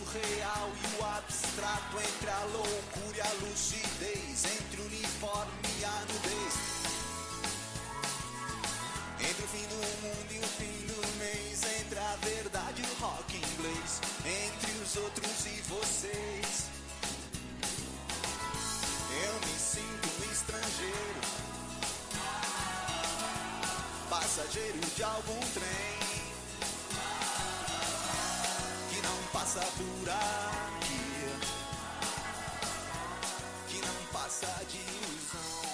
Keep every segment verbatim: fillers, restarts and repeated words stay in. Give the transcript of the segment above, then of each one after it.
surreal e o abstrato, entre a loucura e a lucidez, entre o uniforme e a nudez, entre o fim do mundo e o fim do mês, entre a verdade e o rock inglês, entre os outros e vocês. Eu me sinto um estrangeiro, passageiro de algum trem que não passa por aqui, que não passa de ilusão.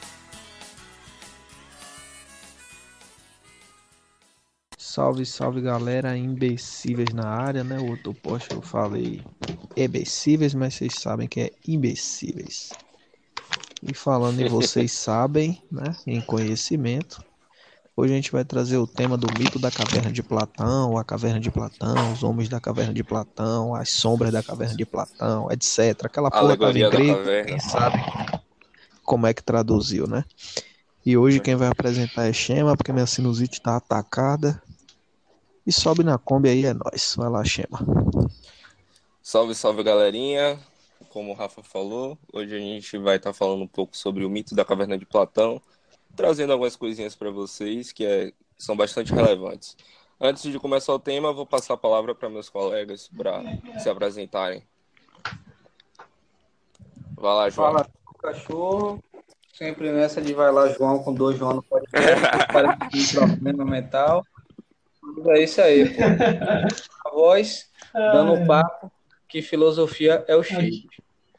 Salve, salve galera, imbecíveis na área, né? O outro post eu falei imbecíveis, mas vocês sabem que é imbecíveis. E falando em vocês sabem, né? Em conhecimento, hoje a gente vai trazer o tema do mito da caverna de Platão, a caverna de Platão, os homens da caverna de Platão, as sombras da caverna de Platão, etcétera. Aquela porra tava em Alegoria da grego, caverna. quem sabe como é que traduziu, né? E hoje quem vai apresentar é Chema, porque minha sinusite tá atacada. E sobe na Kombi aí, é nóis. Vai lá, Chema. Salve, salve galerinha. Como o Rafa falou, hoje a gente vai estar falando um pouco sobre o mito da caverna de Platão, trazendo algumas coisinhas para vocês que é, são bastante relevantes. Antes de começar o tema, vou passar a palavra para meus colegas para se apresentarem. Vai lá, João. Fala, cachorro. Sempre nessa de vai lá, João, com dois João no podcast. Para de problema mental. Mas é isso aí, pô. A voz, dando um papo, que filosofia é o shape.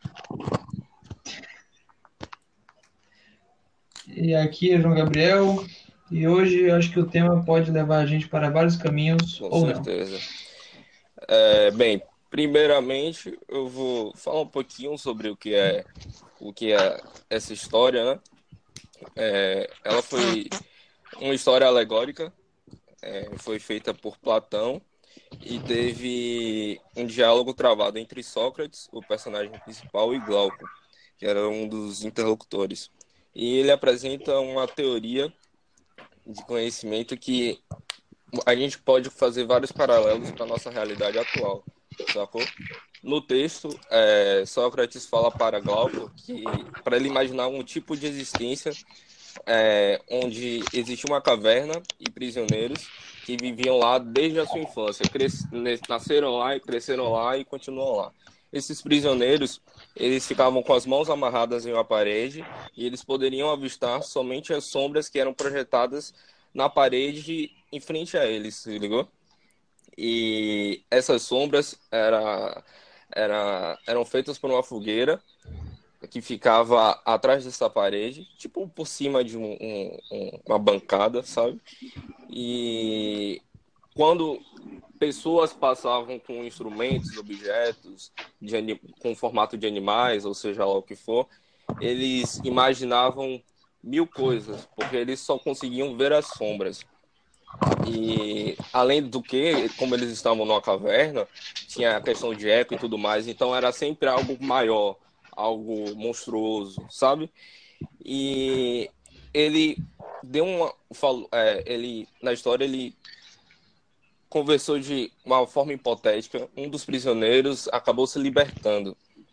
E aqui é João Gabriel, e hoje eu acho que o tema pode levar a gente para vários caminhos, Com ou certeza. É, bem, primeiramente eu vou falar um pouquinho sobre o que é, o que é essa história, né? É, ela foi uma história alegórica, é, foi feita por Platão e teve um diálogo travado entre Sócrates, o personagem principal, e Glauco, que era um dos interlocutores. E ele apresenta uma teoria de conhecimento que a gente pode fazer vários paralelos para a nossa realidade atual, sacou? No texto, é, Sócrates fala para Glauco que para ele imaginar um tipo de existência é, onde existe uma caverna e prisioneiros que viviam lá desde a sua infância, cres... nasceram lá e cresceram lá e continuam lá. Esses prisioneiros, eles ficavam com as mãos amarradas em uma parede e eles poderiam avistar somente as sombras que eram projetadas na parede em frente a eles, se ligou? E essas sombras era, era, eram feitas por uma fogueira que ficava atrás dessa parede, tipo por cima de um, um, uma bancada, sabe? E quando pessoas passavam com instrumentos, objetos, de, com formato de animais, ou seja lá o que for, eles imaginavam mil coisas, porque eles só conseguiam ver as sombras. E além do que, como eles estavam numa caverna, tinha a questão de eco e tudo mais, então era sempre algo maior, algo monstruoso, sabe? E ele deu uma, falou, é, ele na história ele conversou de uma forma hipotética. Um dos prisioneiros acabou se libertando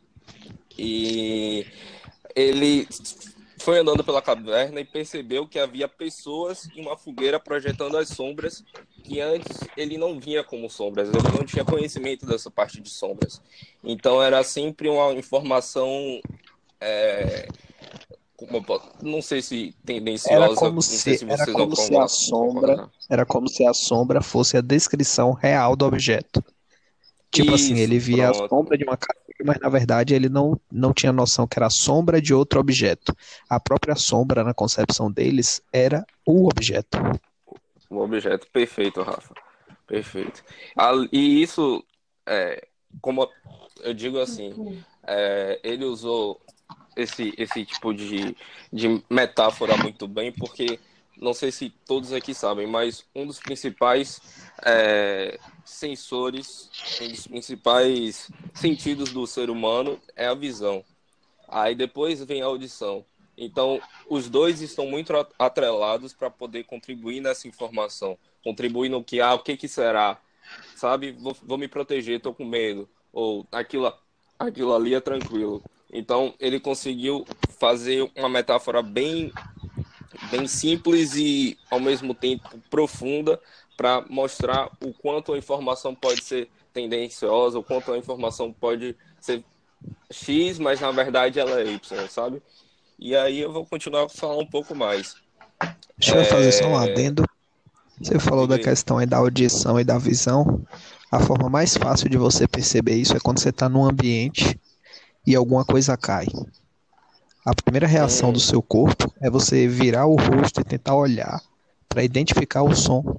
e ele foi andando pela caverna e percebeu que havia pessoas em uma fogueira projetando as sombras que antes ele não via como sombras, ele não tinha conhecimento dessa parte de sombras. Então era sempre uma informação, é, como eu posso, não sei se tendenciosa, Era como não se, sei se era vocês vão como se a concordar. sombra, era como se a sombra fosse a descrição real do objeto. Tipo assim, ele Isso, via a pronto. sombra de uma caveira, mas na verdade ele não, não tinha noção que era a sombra de outro objeto. A própria sombra, na concepção deles, era o objeto. O objeto, perfeito, Rafa. Perfeito. Ah, e isso, é, como eu digo assim, é, ele usou esse, esse tipo de, de metáfora muito bem, porque não sei se todos aqui sabem, mas um dos principais é, sensores, um dos principais sentidos do ser humano é a visão. Aí depois vem a audição. Então, os dois estão muito atrelados para poder contribuir nessa informação. Contribuir no que, ah, o que, que será? Sabe? Vou, vou me proteger, estou com medo. ou aquilo, aquilo ali é tranquilo. Então, ele conseguiu fazer uma metáfora bem, bem simples e, ao mesmo tempo, profunda para mostrar o quanto a informação pode ser tendenciosa, o quanto a informação pode ser X, mas, na verdade, ela é Y, sabe? E aí eu vou continuar a falar um pouco mais. Deixa eu fazer só um adendo. Você falou Diga da aí. questão aí da audição e da visão. A forma mais fácil de você perceber isso é quando você está num ambiente e alguma coisa cai. A primeira reação do Hum, seu corpo é você virar o rosto e tentar olhar para identificar o som.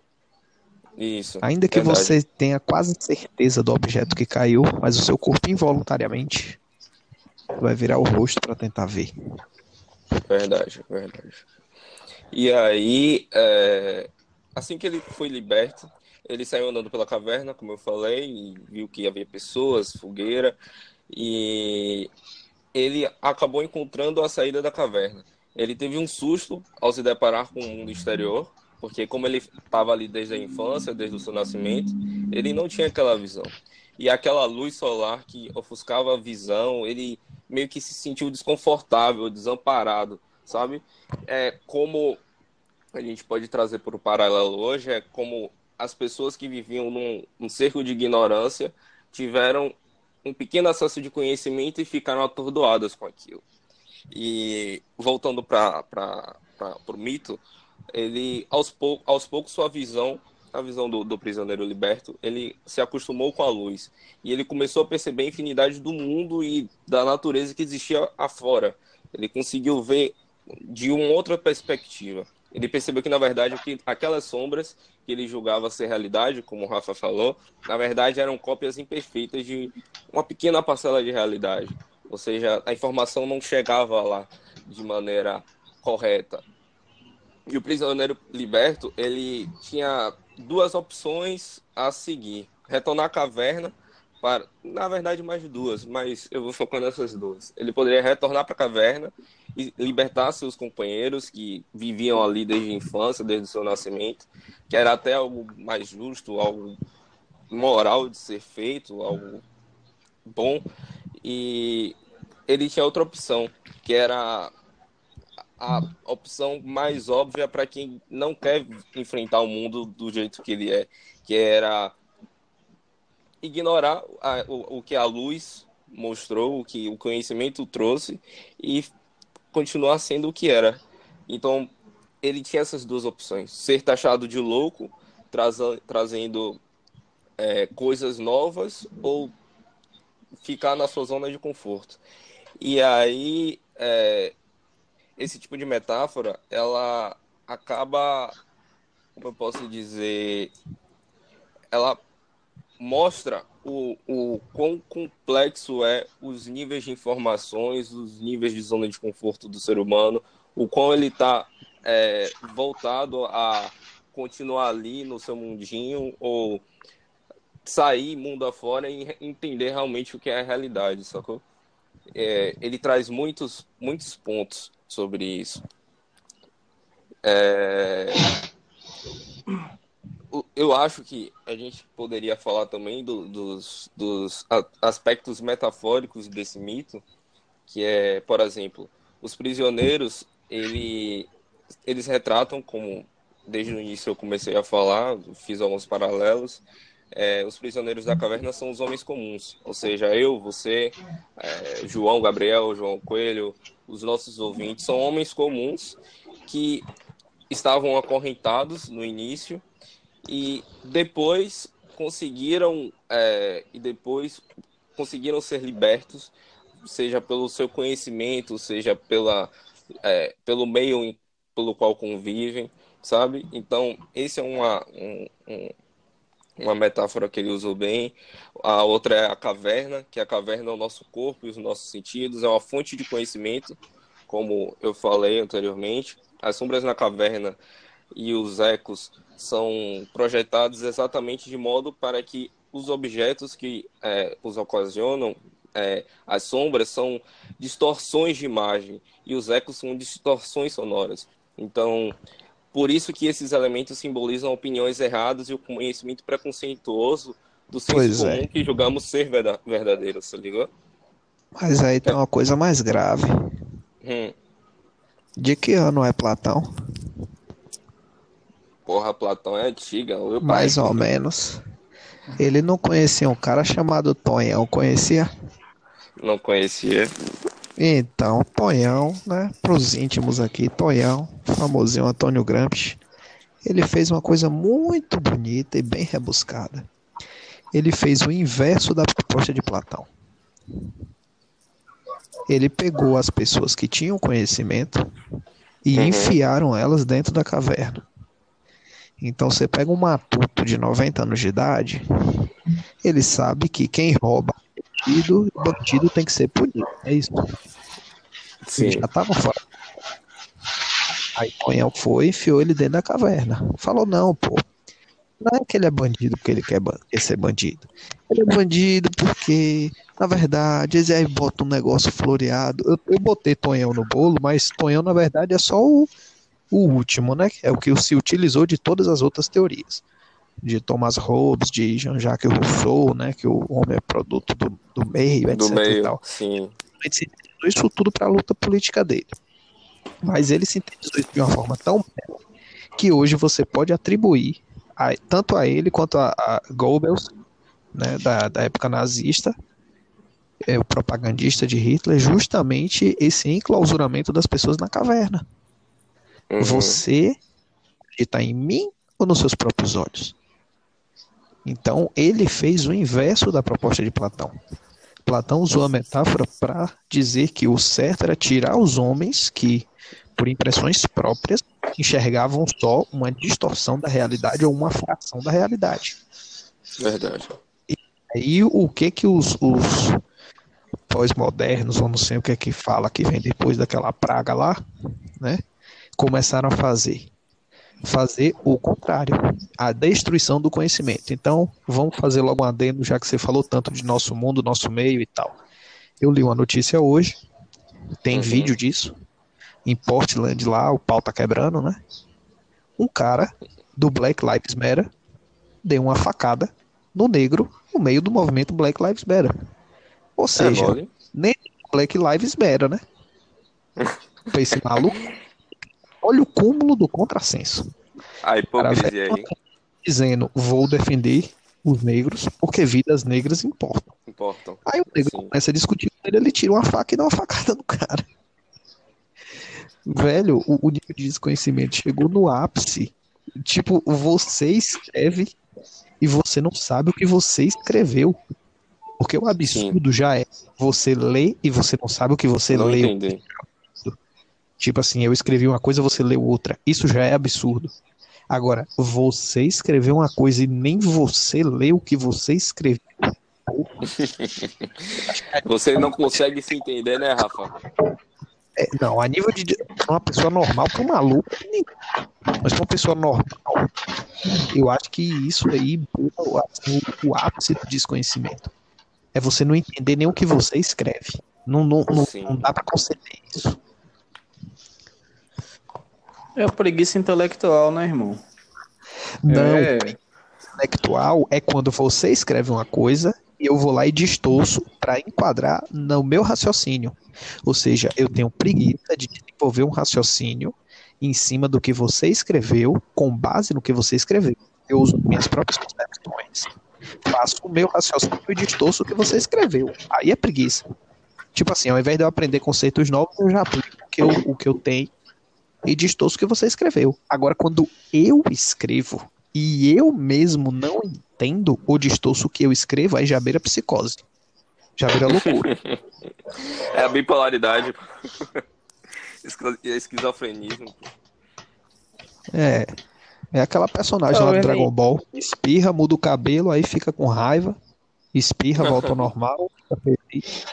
isso, Ainda que verdade, você tenha quase certeza do objeto que caiu, mas o seu corpo involuntariamente vai virar o rosto para tentar ver. verdade, verdade. E aí, é, assim que ele foi liberto, ele saiu andando pela caverna, como eu falei, e viu que havia pessoas, fogueira, e ele acabou encontrando a saída da caverna. Ele teve um susto ao se deparar com o mundo exterior, porque como ele estava ali desde a infância, desde o seu nascimento, ele não tinha aquela visão. E aquela luz solar que ofuscava a visão, ele meio que se sentiu desconfortável, desamparado, sabe? É como a gente pode trazer para o paralelo hoje, é como as pessoas que viviam num, num cerco de ignorância tiveram um pequeno acesso de conhecimento e ficaram atordoadas com aquilo. E voltando para o mito, ele aos, pou, aos poucos sua visão, a visão do, do prisioneiro liberto, ele se acostumou com a luz e ele começou a perceber a infinidade do mundo e da natureza que existia afora. Ele conseguiu ver de uma outra perspectiva. Ele percebeu que, na verdade, que aquelas sombras que ele julgava ser realidade, como o Rafa falou, na verdade eram cópias imperfeitas de uma pequena parcela de realidade. Ou seja, a informação não chegava lá de maneira correta. E o prisioneiro liberto, ele tinha duas opções a seguir. Retornar à caverna, para, na verdade mais duas, mas eu vou focar nessas duas. Ele poderia retornar para a caverna e libertar seus companheiros que viviam ali desde a infância, desde o seu nascimento, que era até algo mais justo, algo moral de ser feito, algo bom. E ele tinha outra opção, que era a opção mais óbvia para quem não quer enfrentar o mundo do jeito que ele é, que era ignorar a, o, o que a luz mostrou, o que o conhecimento trouxe e continuar sendo o que era. Então, ele tinha essas duas opções: ser taxado de louco, traza, trazendo é, coisas novas, ou ficar na sua zona de conforto. E aí, é, esse tipo de metáfora, ela acaba, como eu posso dizer, ela mostra o, o quão complexo é os níveis de informações, os níveis de zona de conforto do ser humano, o quão ele está é, voltado a continuar ali no seu mundinho ou sair mundo afora e entender realmente o que é a realidade, sacou? É, ele traz muitos, muitos pontos sobre isso. É, eu acho que a gente poderia falar também do, dos, dos aspectos metafóricos desse mito, que é, por exemplo, os prisioneiros, ele, eles retratam, como desde o início eu comecei a falar, fiz alguns paralelos, é, os prisioneiros da caverna são os homens comuns, ou seja, eu, você, é, João Gabriel, João Coelho, os nossos ouvintes, são homens comuns que estavam acorrentados no início e depois conseguiram é, e depois conseguiram ser libertos, seja pelo seu conhecimento, seja pela é, pelo meio pelo qual convivem, sabe? Então esse é uma um, um, uma metáfora que ele usou bem. A outra é a caverna, que a caverna é o nosso corpo e os nossos sentidos, é uma fonte de conhecimento, como eu falei anteriormente. As sombras na caverna e os ecos são projetados exatamente de modo para que os objetos que é, os ocasionam, é, as sombras, são distorções de imagem e os ecos são distorções sonoras. Então, por isso que esses elementos simbolizam opiniões erradas e o conhecimento preconceituoso do senso Pois comum é. que julgamos ser verda- verdadeiros, tá ligado? Mas aí tem uma coisa mais grave. Hum, De que ano é Platão? porra, Platão é antiga, meu pai. Mais ou menos. Ele não conhecia um cara chamado Tonhão, conhecia? Não conhecia. Então, Tonhão, né? Para os íntimos aqui, Tonhão, famosinho Antônio Gramsci, ele fez uma coisa muito bonita e bem rebuscada. Ele fez o inverso da proposta de Platão. Ele pegou as pessoas que tinham conhecimento e Uhum. enfiaram elas dentro da caverna. Então você pega um matuto de noventa anos de idade, ele sabe que quem rouba é bandido, o bandido tem que ser punido. É isso. Ele Sim. já estava fora. Aí Tonhão foi e enfiou ele dentro da caverna. Falou, não, pô. Não é que ele é bandido porque ele quer, ban- quer ser bandido. Ele é bandido porque, na verdade, eles aí botam um negócio floreado. Eu, eu botei Tonhão no bolo, mas Tonhão, na verdade, é só o, o último, né? É o que se utilizou de todas as outras teorias. De Thomas Hobbes, de Jean-Jacques Rousseau, né? Que o homem é produto do, do meio, Do etc e meio, tal. sim. Ele sintetizou isso tudo para a luta política dele. Mas ele sintetizou isso de uma forma tão bela que hoje você pode atribuir a- tanto a ele quanto a, a Goebbels, né, da, da época nazista, é, o propagandista de Hitler, justamente esse enclausuramento das pessoas na caverna. Uhum. Você está em mim ou nos seus próprios olhos? Então, ele fez o inverso da proposta de Platão. Platão usou a metáfora para dizer que o certo era tirar os homens que, por impressões próprias, enxergavam só uma distorção da realidade ou uma fração da realidade. Verdade. Aí o que que os, os pós-modernos, ou não sei o que é que fala, que vem depois daquela praga lá, né, começaram a fazer? Fazer o contrário, a destruição do conhecimento. Então, vamos fazer logo um adendo, já que você falou tanto de nosso mundo, nosso meio e tal. Eu li uma notícia hoje, tem Uhum. vídeo disso, em Portland lá, o pau tá quebrando, né? Um cara do Black Lives Matter deu uma facada no negro no meio do movimento Black Lives Matter. Ou É seja, mole. nem Black Lives Matter, né? Pra esse maluco, olha o cúmulo do contrassenso. A O cara velho hipocrisia aí. dizendo, vou defender os negros porque vidas negras importam. Importam. Aí o negro Sim. começa a discutir com ele, ele tira uma faca e dá uma facada no cara. Velho, o, o nível de desconhecimento chegou no ápice. Tipo, você escreve e você não sabe o que você escreveu. Porque o absurdo já é você ler e você não sabe o que você Não leu. entendi. Tipo assim, eu escrevi uma coisa, você leu outra. Isso já é absurdo. Agora, você escreveu uma coisa e nem você leu o que você escreveu. Você não consegue se entender, né, Rafa? É, não, a nível de uma pessoa normal, para um maluco, nem- mas para uma pessoa normal, eu acho que isso aí é assim, o, o ápice do desconhecimento. É você não entender nem o que você escreve. Não, não, não, Sim. não dá para conceder isso. É a preguiça intelectual, né, irmão? Não, É, intelectual é quando você escreve uma coisa e eu vou lá e distorço para enquadrar no meu raciocínio. Ou seja, eu tenho preguiça de desenvolver um raciocínio em cima do que você escreveu, com base no que você escreveu. Eu uso minhas próprias concepções, faço o meu raciocínio e distorço o que você escreveu. Aí é preguiça. Tipo assim, ao invés de eu aprender conceitos novos, eu já aplico o que eu, o que eu tenho e distorço o que você escreveu. Agora, quando eu escrevo e eu mesmo não entendo ou distorço o que eu escrevo, aí já beira psicose. Já vira loucura. É a bipolaridade. Esqui- Esquizofrenismo. É. É aquela personagem Tá lá do vendo aí? Dragon Ball. Espirra, muda o cabelo, aí fica com raiva. Espirra, volta ao normal. Fica feliz.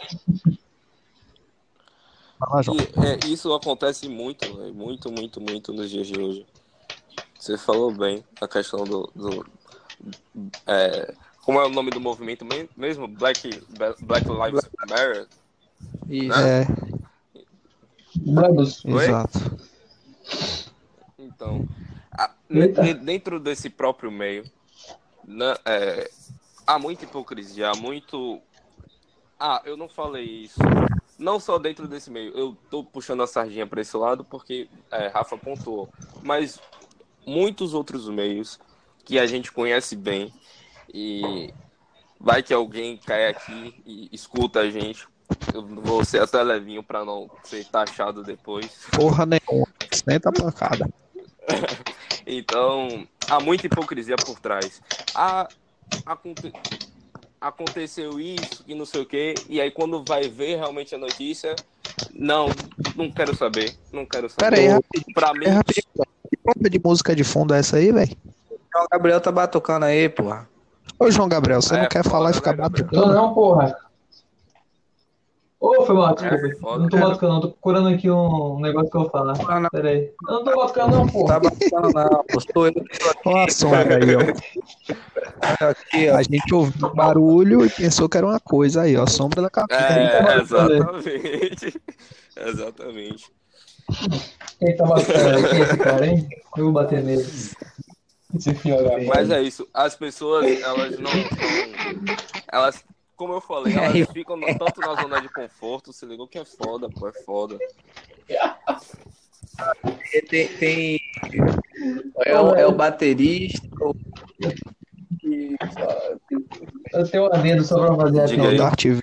Vai lá, João. E é, isso acontece muito, véio, muito, muito, muito nos dias de hoje. Você falou bem a questão do. do é, como é o nome do movimento me- mesmo? Black, Black Lives Matter? isso. Né? É, Vamos. Oi? exato. Então, a- ne- Eita. ne- dentro desse próprio meio, né, é, há muita hipocrisia, há muito... Ah, eu não falei isso. Não só dentro desse meio. Eu tô puxando a sardinha para esse lado porque é, Rafa pontuou. Mas muitos outros meios que a gente conhece bem e vai que alguém cai aqui e escuta a gente. Eu vou ser até levinho para não ser taxado depois. Porra nenhuma. Senta a pancada. Então, há muita hipocrisia por trás. Há, aconte, aconteceu isso e não sei o quê, e aí quando vai ver realmente a notícia, não, não quero saber, não quero saber. Pera aí, rapidinho. Pra mim, É rapidinho. Que porra de música de fundo é essa aí, velho? O Gabriel tá batucando aí, porra. Ô, João Gabriel, você É não quer foda, falar e né, ficar Gabriel? Não, batucando? não, porra. Ô, foi mal, É, desculpa. foda. Não tô batucando, não. Tô procurando aqui um negócio que eu vou falar. Ah, não. Pera aí. Eu não tô batucando, não, Não porra. tá batucando, não. Pô. Sou eu que tô aqui, Olha a sombra aí, ó. aqui, ó. A gente ouviu o barulho e pensou que era uma coisa aí, ó. Sombra da cabeça. É, exatamente. Exatamente. Quem tá batucando aí? Quem é esse cara, hein? Eu vou bater nele. Esse filho da Mas é isso, as pessoas, elas não, não elas, como eu falei, elas ficam no- tanto na zona de conforto, se ligou que é foda, pô, é foda. Tem, tem... É, o, é o baterista. o- que- Eu tenho um adendo só pra fazer aqui. Diga aí. Darth Vader.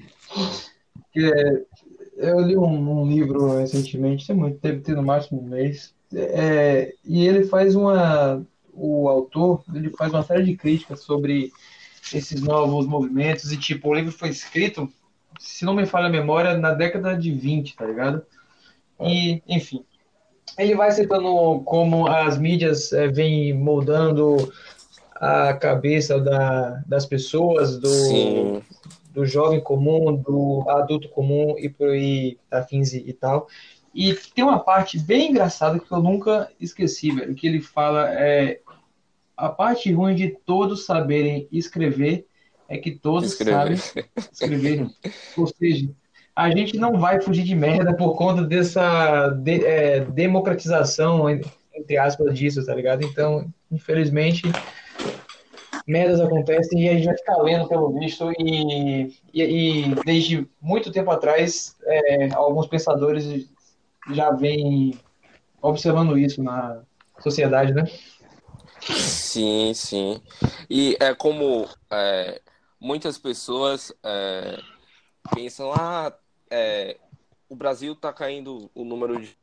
Que é, eu li um, um livro recentemente, tem muito, deve ter no máximo um mês, é, e ele faz uma, o autor, ele faz uma série de críticas sobre esses novos movimentos, e tipo, o livro foi escrito, se não me falha a memória, na década de vinte, tá ligado? E, enfim, ele vai citando como as mídias é, vêm moldando a cabeça da, das pessoas, do, Sim, do jovem comum, do adulto comum e por aí afins e, e tal. E tem uma parte bem engraçada que eu nunca esqueci, velho, que ele fala é a parte ruim de todos saberem escrever é que todos escrever. sabem escrever. Ou seja, a gente não vai fugir de merda por conta dessa de- é, democratização, entre aspas, disso, tá ligado? Então, infelizmente, merdas acontecem e a gente vai ficar lendo pelo visto e, e, e desde muito tempo atrás é, alguns pensadores já vêm observando isso na sociedade, né? Sim, sim. E é como é, muitas pessoas é, pensam, ah, é, o Brasil tá caindo o número de...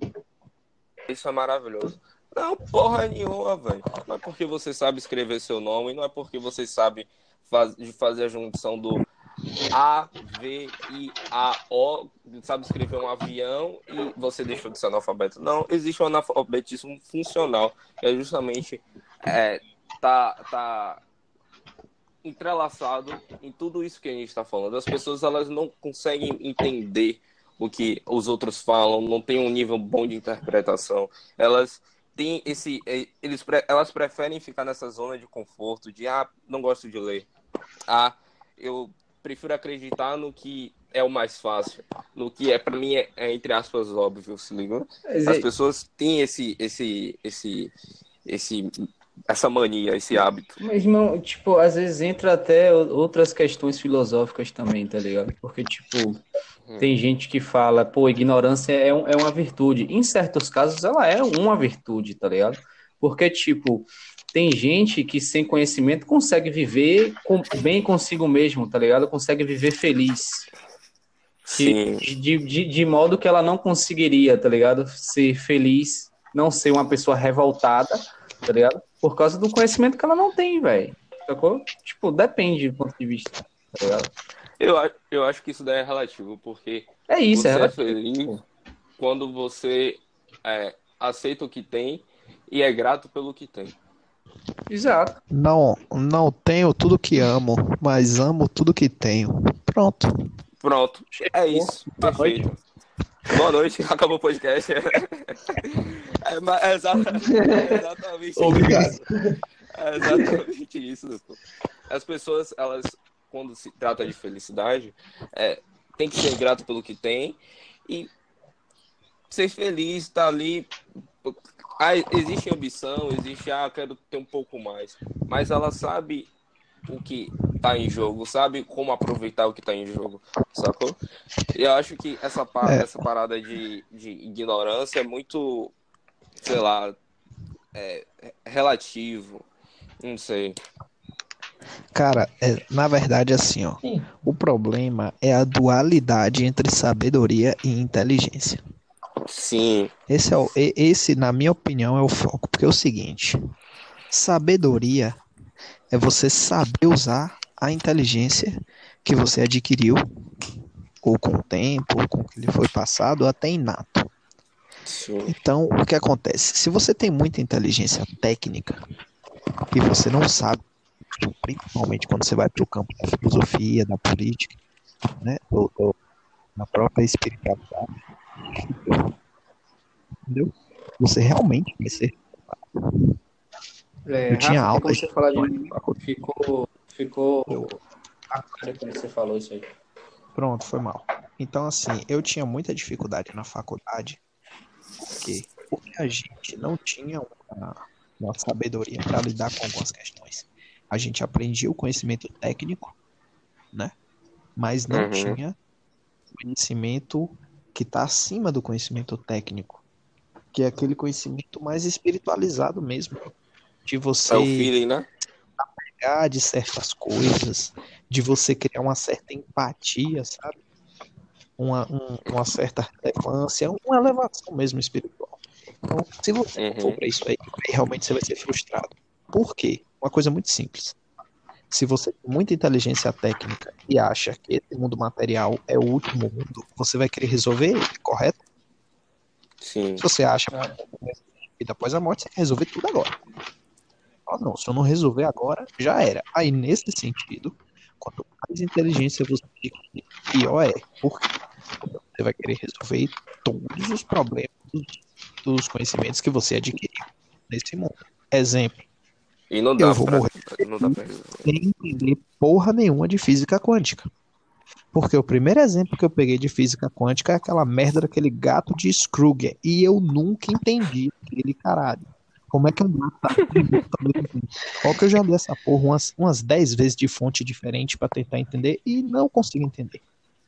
Isso é maravilhoso. Não, porra nenhuma, velho. Não é porque você sabe escrever seu nome, não é porque você sabe faz, de fazer a junção do A, V, I, A, O, sabe escrever um avião e você deixou de ser analfabeto. Não, existe um analfabetismo funcional, que é justamente é, tá, tá entrelaçado em tudo isso que a gente está falando. As pessoas elas não conseguem entender o que os outros falam, não tem um nível bom de interpretação. Elas têm esse, eles, elas preferem ficar nessa zona de conforto, de ah, não gosto de ler, ah, eu prefiro acreditar no que é o mais fácil, no que é para mim é, é entre aspas óbvio, se ligou? As pessoas têm esse, esse, esse, esse essa mania, esse hábito. Mas, irmão, tipo, às vezes entra até outras questões filosóficas também, tá ligado? Porque, tipo, tem gente que fala, pô, ignorância é, um, é uma virtude. Em certos casos, ela é uma virtude, tá ligado? Porque, tipo, tem gente que sem conhecimento consegue viver com, bem consigo mesmo, tá ligado? Consegue viver feliz. Sim. De, de, de, de modo que ela não conseguiria, tá ligado? Ser feliz, não ser uma pessoa revoltada, tá ligado? Por causa do conhecimento que ela não tem, velho. Sacou? Tipo, depende do ponto de vista, tá ligado? Eu, eu acho que isso daí é relativo, porque é isso, você é, é relativo. feliz quando você é, aceita o que tem e é grato pelo que tem. Exato. Não, não tenho tudo que amo, mas amo tudo que tenho. Pronto. Pronto, é isso. Boa Perfeito. noite. Boa noite, acabou o podcast. É, mas é, exa- é exatamente Obrigado. isso. É exatamente isso, doutor. As pessoas, elas, quando se trata de felicidade, é, tem que ser grato pelo que tem e ser feliz, estar ali. Ah, existe ambição, existe, ah, quero ter um pouco mais. Mas ela sabe o que tá em jogo, sabe como aproveitar o que tá em jogo, sacou? Eu acho que essa, pa- É, essa parada de, de ignorância é muito, sei lá, é, relativo, não sei. cara, é, na verdade, assim, ó, Sim. o problema é a dualidade entre sabedoria e inteligência. Sim, Esse, é o, e- esse, na minha opinião, é o foco, porque é o seguinte: sabedoria é você saber usar a inteligência que você adquiriu, ou com o tempo, ou com o que lhe foi passado, ou até inato. sim. Então, o que acontece? Se você tem muita inteligência técnica e você não sabe, principalmente quando você vai para o campo da filosofia, da política, né, ou, ou na própria espiritualidade, entendeu? Você realmente vai ser. É, Eu tinha Rafa, tem como aulas você falar de de mim? faculdade. Ficou, ficou agora quando você falou isso aí. Pronto, foi mal. Então, assim, eu tinha muita dificuldade na faculdade. Por quê? Porque a gente não tinha uma, uma sabedoria para lidar com algumas questões. A gente aprendia o conhecimento técnico, né? Mas não Uhum. tinha conhecimento que está acima do conhecimento técnico, que é aquele conhecimento mais espiritualizado mesmo, de É o você feeling, né? pegar de certas coisas, de você criar uma certa empatia, sabe? Uma, um- uma certa relevância, uma elevação mesmo espiritual. Então, se você não for Uhum. para isso aí, aí realmente você vai ser frustrado. Por quê? Uma coisa muito simples. Se você tem muita inteligência técnica e acha que esse mundo material é o último mundo, você vai querer resolver ele, correto? Sim. Se você acha Ah, que vida após a morte, você quer resolver tudo agora. Ah, não, se eu não resolver agora, já era. Aí, nesse sentido, quanto mais inteligência você adquirir, pior é. Por quê? Porque você vai querer resolver todos os problemas dos, dos conhecimentos que você adquiriu nesse mundo. Exemplo, E não eu dá vou pra, morrer não dá pra resolver. sem entender porra nenhuma de física quântica. Porque o primeiro exemplo que eu peguei de física quântica é aquela merda daquele gato de Schrödinger. E eu nunca entendi aquele caralho. Como é que um gato tá Ó, que eu já li essa porra umas, umas dez vezes de fonte diferente pra tentar entender e não consigo entender.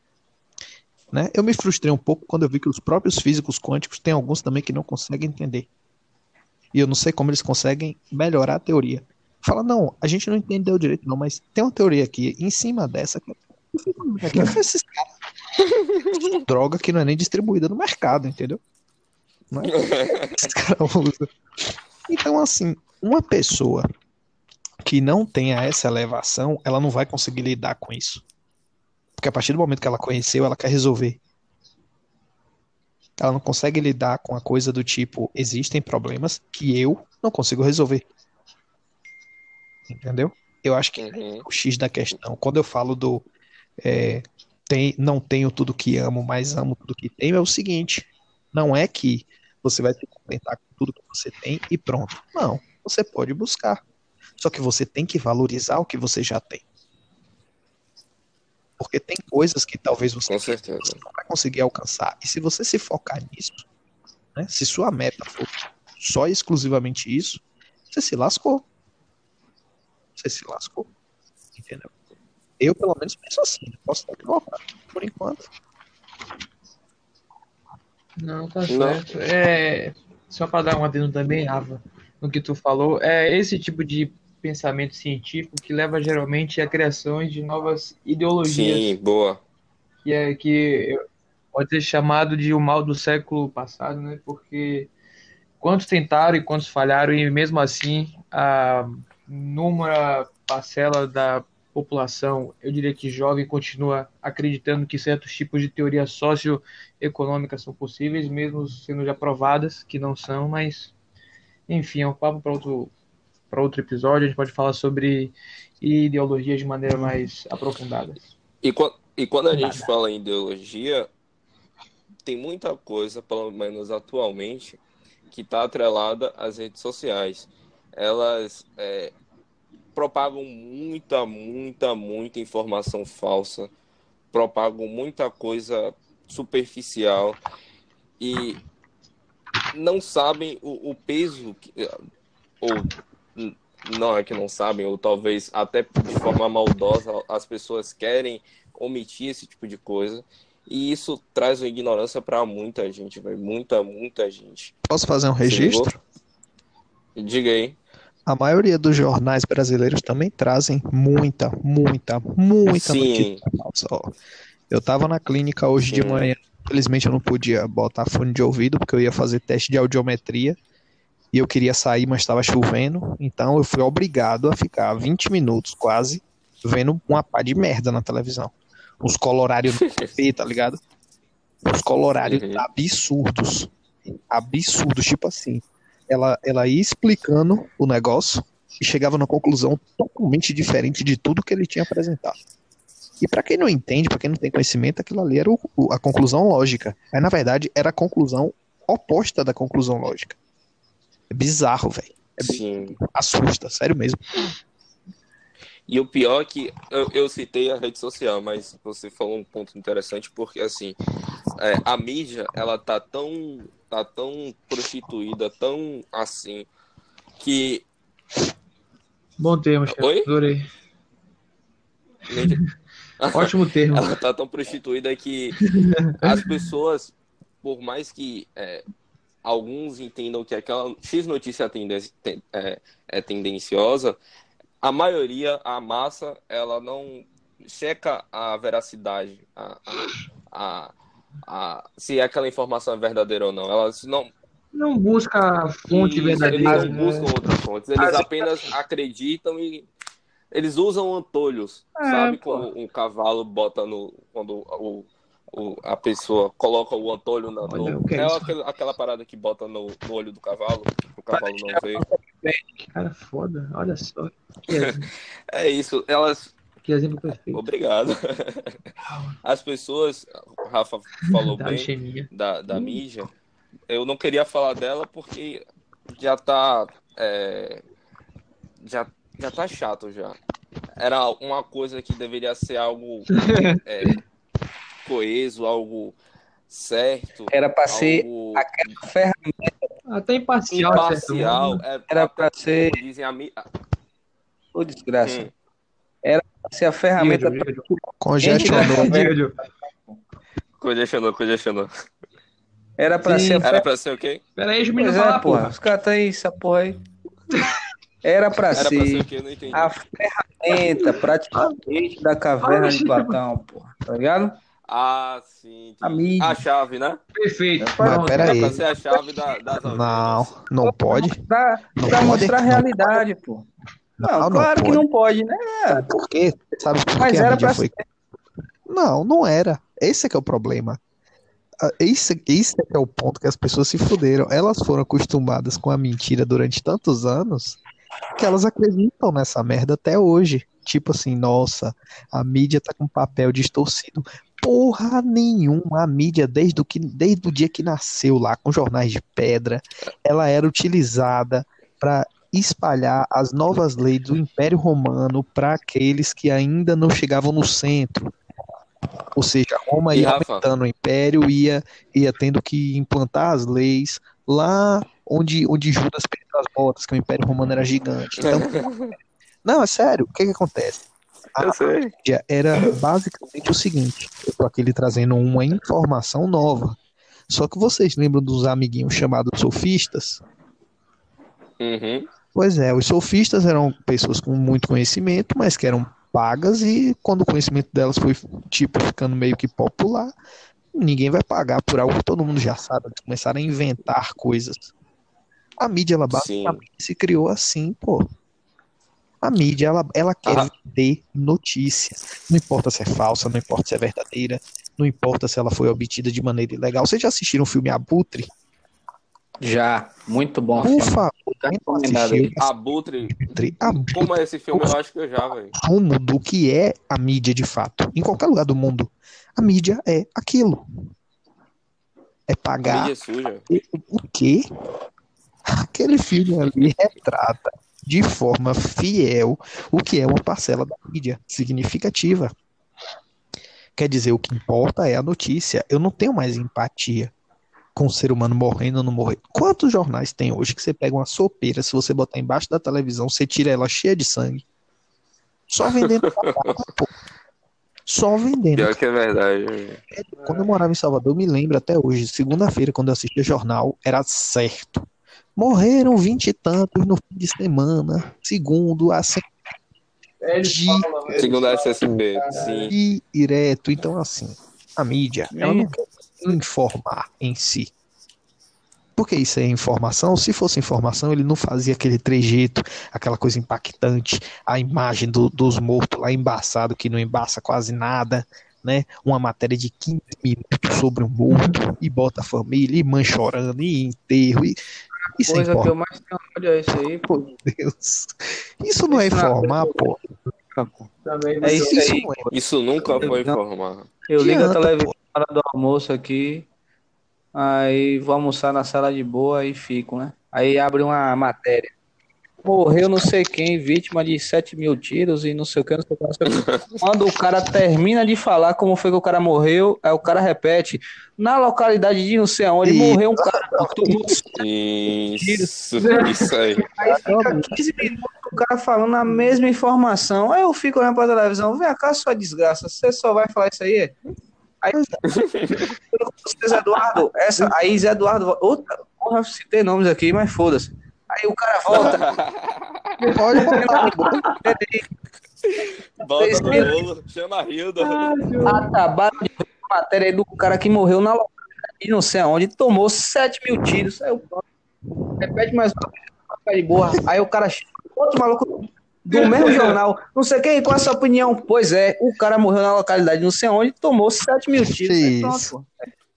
Né? Eu me frustrei um pouco quando eu vi que os próprios físicos quânticos tem alguns também que não conseguem entender. E eu não sei como eles conseguem melhorar a teoria. Fala, não, a gente não entendeu direito, não, mas tem uma teoria aqui em cima dessa que aqui foi esses caras. Droga que não é nem distribuída no mercado, entendeu? Não é? Esses caras usam. Então, assim, uma pessoa que não tenha essa elevação, ela não vai conseguir lidar com isso. Porque a partir do momento que ela conheceu, ela quer resolver. Ela não consegue lidar com a coisa do tipo, existem problemas que eu não consigo resolver. Entendeu? Eu acho que é Uhum. o X da questão. Quando eu falo do é, tem, não tenho tudo que amo, mas amo tudo que tenho, é o seguinte: não é que você vai se contentar com tudo que você tem e pronto. Não, você pode buscar. Só que você tem que valorizar o que você já tem. Porque tem coisas que talvez você, Com você certeza. não vai conseguir alcançar. E se você se focar nisso, né, se sua meta for só e exclusivamente isso, você se lascou. Você se lascou. Entendeu? Eu, pelo menos, penso assim. Posso estar equivocado. Por enquanto. não, tá Não. certo. É, só para dar um adendo também, Rafa, no que tu falou, é esse tipo de pensamento científico que leva geralmente à criação de novas Sim, ideologias, boa. que é que pode ser chamado de o mal do século passado, né? Porque quantos tentaram e quantos falharam, e mesmo assim, a número parcela da população, eu diria que jovem, continua acreditando que certos tipos de teorias socioeconômicas são possíveis, mesmo sendo já provadas que não são, mas, enfim, é um papo para outro, para outro episódio, a gente pode falar sobre ideologias de maneira mais aprofundada. E, quan- e quando a gente Nada. fala em ideologia, tem muita coisa, pelo menos atualmente, que está atrelada às redes sociais. Elas é, propagam muita, muita, muita informação falsa, propagam muita coisa superficial e não sabem o, o peso que, ou não é que não sabem, ou talvez até de forma maldosa, as pessoas querem omitir esse tipo de coisa. E isso traz uma ignorância para muita gente, velho. Muita, muita gente. Posso fazer um Se ligou? registro? Diga aí. A maioria dos jornais brasileiros também trazem muita, muita, muita Sim, notícia falsa. Ó, eu tava na clínica hoje de sim. manhã. Infelizmente eu não podia botar fone de ouvido porque eu ia fazer teste de audiometria e eu queria sair, mas estava chovendo. Então eu fui obrigado a ficar vinte minutos quase vendo uma pá de merda na televisão. Os colorários no T V, tá ligado? Os colorários Uhum. absurdos. Absurdos, tipo assim. Ela, ela ia explicando o negócio e chegava numa conclusão totalmente diferente de tudo que ele tinha apresentado. E pra quem não entende, pra quem não tem conhecimento, aquilo ali era o- o- a conclusão lógica. Aí, na verdade, era a conclusão oposta da conclusão lógica. É bizarro, velho. É bi- Sim. Assusta, sério mesmo. E o pior é que eu, eu citei a rede social, mas você falou um ponto interessante, porque assim, é, a mídia, ela tá tão, tá tão prostituída, tão assim, que... Bom termo, chefe. Oi? Adorei. Nem- Ótimo termo. Ela tá tão prostituída que as pessoas, por mais que é, alguns entendam que aquela X notícia tenden- ten- é, é tendenciosa, a maioria, a massa, ela não checa a veracidade, a, a, a, a- se aquela informação é verdadeira ou não. Elas não, Não busca a fonte isso, eles verdadeira, não né? buscam outras fontes, eles apenas acreditam e eles usam antolhos, É, sabe? pô. Como um cavalo bota no. Quando o, o, a pessoa coloca o antolho na, no. Olha, o que é É isso? aquela, aquela parada que bota no, no olho do cavalo, o cavalo não vê. Que cara foda. Olha só. Que exemplo, É isso, elas. que exemplo perfeito. Obrigado. As pessoas, o Rafa falou Da bem alchemia. da, da mídia. Eu não queria falar dela porque já tá. é, já, já tá chato já. Era uma coisa que deveria ser algo é, coeso, algo certo, Era pra ser algo aquela ferramenta, Até imparcial, de certo imparcial. modo. É, era até pra ser, como dizem a mim. ô desgraça, Hum, era pra ser a ferramenta Diga, pra Diogo. Congestionou. Diga, Diogo. congestionou, congestionou. era pra Sim. ser a Era ferramenta. pra ser o quê? Pera aí, deixa o menino Pois é, falar, porra. porra. Os caras tá aí, essa porra aí. Era pra Era pra ser ser o quê? Eu não entendi. a ferramenta praticamente da caverna de Platão, porra. Tá ligado? Ah, sim. A Entendi. mídia. A chave, né? Perfeito. Mas Pronto. pera Era aí. pra ser a chave da- das Não, ovelhas. não pode. Pra, Não pra pode? mostrar a Não realidade, pô. Não, Não, não claro que pode. não pode, né? Sabe por quê? Sabe por Mas que a era mídia pra foi. ser. Não, não era. Esse é que é o problema. Ah, Esse, esse é que é o ponto que as pessoas se fuderam. Elas foram acostumadas com a mentira durante tantos anos que elas acreditam nessa merda até hoje. Tipo assim, nossa, a mídia tá com papel distorcido. Porra nenhuma. A mídia, desde o, que, desde o dia que nasceu lá, com jornais de pedra, ela era utilizada para espalhar as novas leis do Império Romano para aqueles que ainda não chegavam no centro. Ou seja, Roma E ia Rafa, aumentando o império, ia, ia tendo que implantar as leis lá onde, onde Judas perdeu as botas, que o Império Romano era gigante. Então, não, é sério, o que que acontece? A eu sei. mídia era basicamente o seguinte: eu tô aqui lhe trazendo uma informação nova. Só que vocês lembram dos amiguinhos chamados sofistas? Uhum. Pois é, os sofistas eram pessoas com muito conhecimento, mas que eram pagas, e quando o conhecimento delas foi, tipo, ficando meio que popular, ninguém vai pagar por algo que todo mundo já sabe. Eles começaram a inventar coisas. A mídia, ela Sim. basicamente se criou assim, pô. A mídia, ela, ela quer Ah, vender notícia. Não importa se é falsa, não importa se é verdadeira, não importa se ela foi obtida de maneira ilegal. Vocês já assistiram o filme Abutre? Já. Muito bom Por filme. favor, Tá quem não recomendado assistiu, aí. Abutre. Abutre. Abutre Como é esse filme? Eu acho que eu já, velho. rumo do que é a mídia de fato. Em qualquer lugar do mundo, a mídia é aquilo. É A pagar mídia é suja. o quê? Aquele filme ali retrata de forma fiel o que é uma parcela da mídia significativa. Quer dizer, o que importa é a notícia. Eu não tenho mais empatia. com o ser humano morrendo ou não morrendo. Quantos jornais tem hoje que você pega uma sopeira, se você botar embaixo da televisão, você tira ela cheia de sangue? Só vendendo catarro, pô. Só vendendo. Pior que é verdade. Quando eu morava em Salvador, eu me lembro até hoje, segunda-feira, quando eu assistia jornal, era certo. Morreram vinte e tantos no fim de semana, segundo a Ele de fala, velho. Segundo a S S P, sim. direto. Então, assim, a mídia, ela não quer informar em si. Porque isso é informação. Se fosse informação, ele não fazia aquele trejeito, aquela coisa impactante, a imagem do- dos mortos lá embaçado, que não embaça quase nada, né? Uma matéria de quinze minutos sobre um morto, e bota a família, e mãe chorando, e enterro, e isso é Coisa que informar, eu mais tenho ódio é isso aí, pô. Deus. Isso não é Isso não- informar, pô. Também É isso Isso aí. não é. Isso nunca foi informar. Eu ligo a Adianta, televisão na hora do almoço aqui, aí vou almoçar na sala de boa e fico, né? Aí abre uma matéria. Morreu não sei quem, vítima de sete mil tiros e não sei o que, não sei o que, não sei o que. Quando o cara termina de falar como foi que o cara morreu, aí o cara repete. Na localidade de não sei aonde, E- morreu um cara, tomou Isso, isso aí. Aí fica quinze minutos o cara falando a mesma informação. Aí eu fico olhando pra televisão, vem cá, sua desgraça, você só vai falar isso aí? Aí, você, Zé Eduardo, essa, aí Zé Eduardo, outra, porra, eu citei nomes aqui, mas foda-se. Aí o cara volta, Pode botar no bolo. Bota no bolo, chama a Hilda. acabaram de ver a matéria aí do cara que morreu na localidade de não sei aonde, tomou sete mil tiros. Aí eu pronto, repete mais uma vez, fica de boa. Aí o cara chega, outro maluco do mesmo jornal, não sei quem, qual é a sua opinião? Pois é, o cara morreu na localidade de não sei aonde, tomou sete mil tiros. Aí pronto, Isso. pô.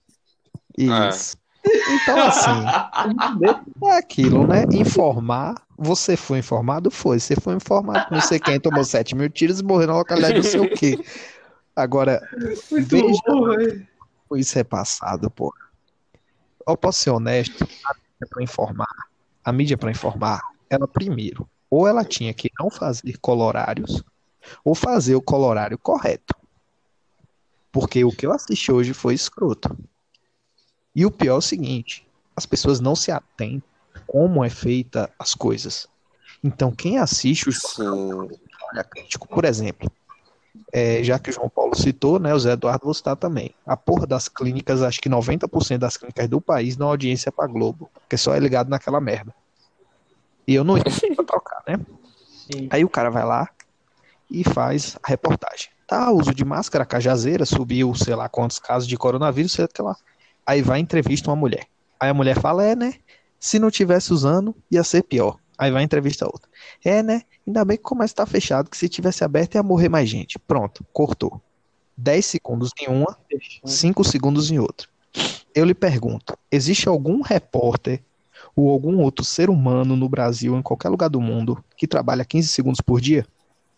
Isso. Então, assim, é aquilo, né? Informar, você foi informado? Foi. Você foi informado, não sei quem tomou sete mil tiros e morreu na localidade não sei o quê. Agora, Muito veja bom, velho. como isso é passado, pô. Eu posso ser honesto, a mídia para informar, a mídia para informar, ela primeiro, ou ela tinha que não fazer colorários, ou fazer o colorário correto. Porque o que eu assisti hoje foi escroto. E o pior é o seguinte, as pessoas não se atentam como é feita as coisas. Então, quem assiste o jornal Sim. olha crítico, por exemplo, é, já que o João Paulo citou, né, o Zé Eduardo vou citar também. A porra das clínicas, acho que noventa por cento das clínicas do país dão audiência pra Globo, porque só é ligado naquela merda. E eu não entendo pra trocar, né? Sim. Aí o cara vai lá e faz a reportagem. Tá, uso de máscara, cajazeira, subiu sei lá quantos casos de coronavírus, sei lá. Aí vai entrevista uma mulher. Aí a mulher fala, é, né? Se não tivesse usando, ia ser pior. Aí vai entrevista outra. É, né? Ainda bem que o comércio tá fechado, que se tivesse aberto ia morrer mais gente. Pronto, cortou. dez segundos em uma, cinco segundos em outra. Eu lhe pergunto, existe algum repórter ou algum outro ser humano no Brasil, ou em qualquer lugar do mundo, que trabalha quinze segundos por dia?